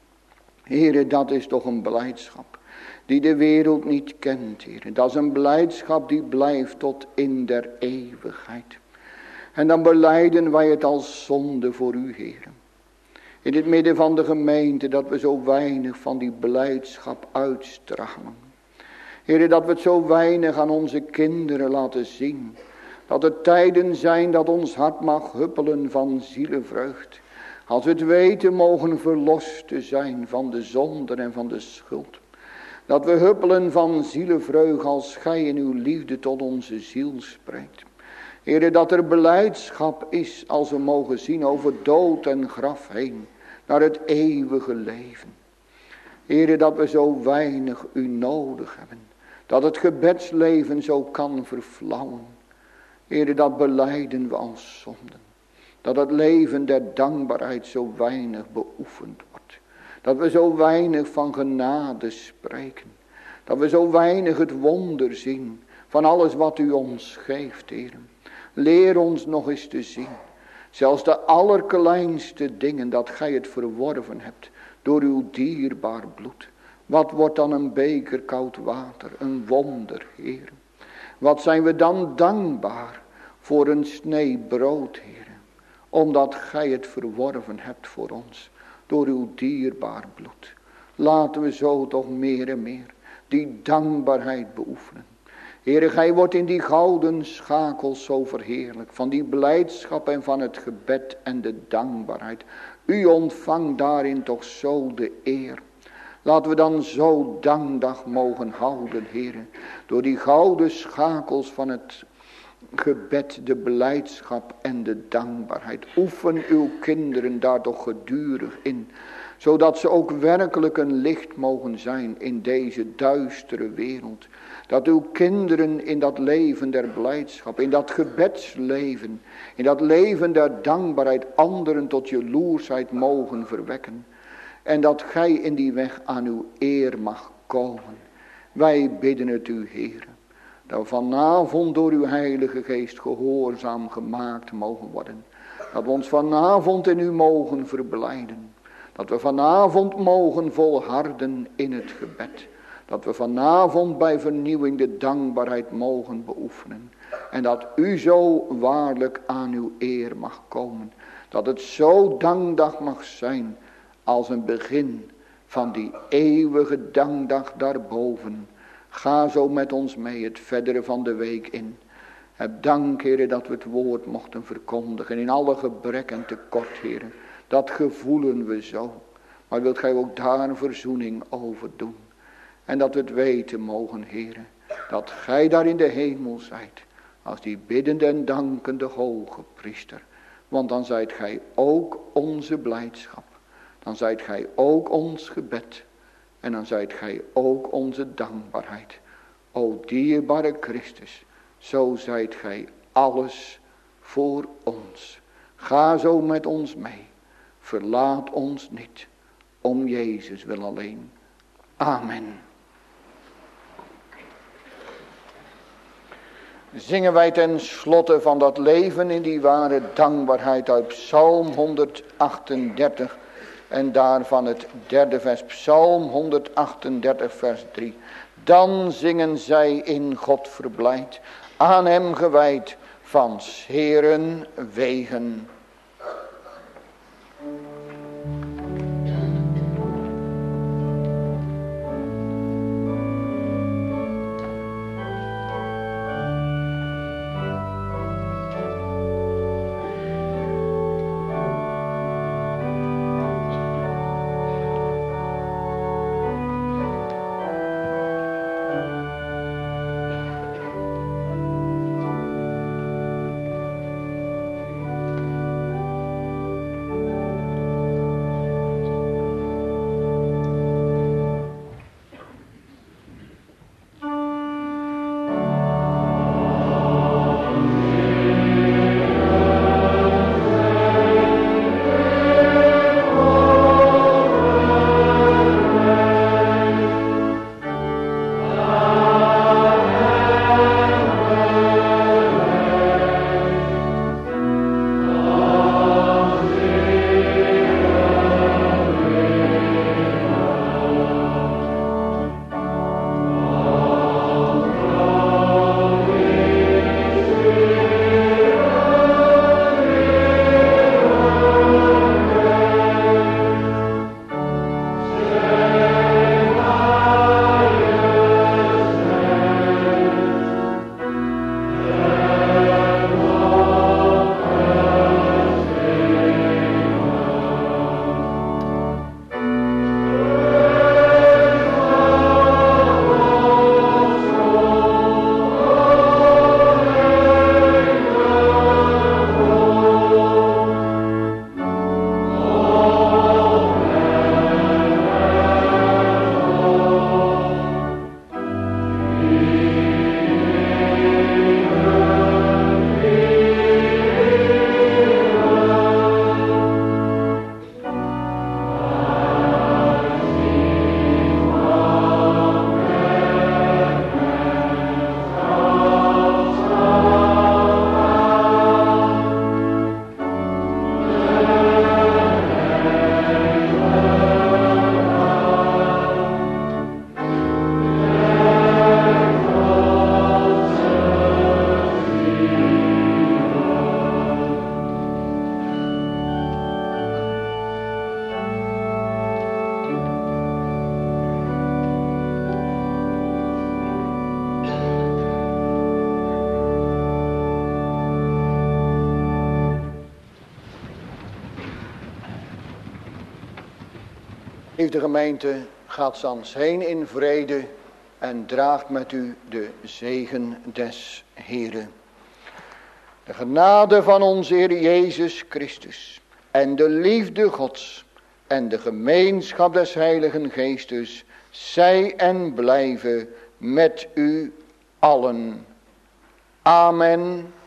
Heere, dat is toch een blijdschap die de wereld niet kent, Heere. Dat is een blijdschap die blijft tot in der eeuwigheid. En dan belijden wij het als zonde voor u, Heere. In het midden van de gemeente dat we zo weinig van die blijdschap uitstralen. Heere, dat we het zo weinig aan onze kinderen laten zien. Dat er tijden zijn dat ons hart mag huppelen van zielevreugd. Als we het weten mogen verlost te zijn van de zonde en van de schuld. Dat we huppelen van zielevreugd als gij in uw liefde tot onze ziel spreekt. Heere, dat er blijdschap is als we mogen zien over dood en graf heen. Naar het eeuwige leven. Heere, dat we zo weinig u nodig hebben. Dat het gebedsleven zo kan verflauwen. Heere, dat belijden we als zonden. Dat het leven der dankbaarheid zo weinig beoefend wordt. Dat we zo weinig van genade spreken. Dat we zo weinig het wonder zien van alles wat u ons geeft, Heer. Leer ons nog eens te zien. Zelfs de allerkleinste dingen dat gij het verworven hebt door uw dierbaar bloed. Wat wordt dan een beker koud water, een wonder, Heer. Wat zijn we dan dankbaar voor een snee brood, Heer. Omdat gij het verworven hebt voor ons. Door uw dierbaar bloed. Laten we zo toch meer en meer die dankbaarheid beoefenen. Heere, gij wordt in die gouden schakels zo verheerlijk. Van die blijdschap en van het gebed en de dankbaarheid. U ontvangt daarin toch zo de eer. Laten we dan zo dankdag mogen houden, Heere. Door die gouden schakels van het gebed, de blijdschap en de dankbaarheid. Oefen uw kinderen daar toch gedurig in. Zodat ze ook werkelijk een licht mogen zijn in deze duistere wereld. Dat uw kinderen in dat leven der blijdschap, in dat gebedsleven, in dat leven der dankbaarheid anderen tot jaloersheid mogen verwekken. En dat gij in die weg aan uw eer mag komen. Wij bidden het u, Heer. Dat we vanavond door uw Heilige Geest gehoorzaam gemaakt mogen worden. Dat we ons vanavond in u mogen verblijden. Dat we vanavond mogen volharden in het gebed. Dat we vanavond bij vernieuwing de dankbaarheid mogen beoefenen. En dat u zo waarlijk aan uw eer mag komen. Dat het zo dankdag mag zijn als een begin van die eeuwige dankdag daarboven. Ga zo met ons mee het verdere van de week in. Heb dank, Heere, dat we het woord mochten verkondigen. In alle gebrek en tekort, Heere. Dat gevoelen we zo. Maar wilt gij ook daar een verzoening over doen. En dat we het weten mogen, Heere. Dat gij daar in de hemel zijt. Als die biddende en dankende hoge priester. Want dan zijt gij ook onze blijdschap. Dan zijt gij ook ons gebed. En dan zijt gij ook onze dankbaarheid. O dierbare Christus. Zo zijt gij alles voor ons. Ga zo met ons mee. Verlaat ons niet. Om Jezus wil alleen. Amen. Zingen wij ten slotte van dat leven in die ware dankbaarheid uit Psalm 138 en daarvan het derde vers, Psalm 138 vers 3. Dan zingen zij in God verblijd, aan hem gewijd, van 's Heeren wegen. Heeft de gemeente Gaat thans heen in vrede en draagt met u de zegen des Heeren. De genade van onze Heer Jezus Christus en de liefde Gods en de gemeenschap des Heiligen Geestes zij en blijven met u allen. Amen.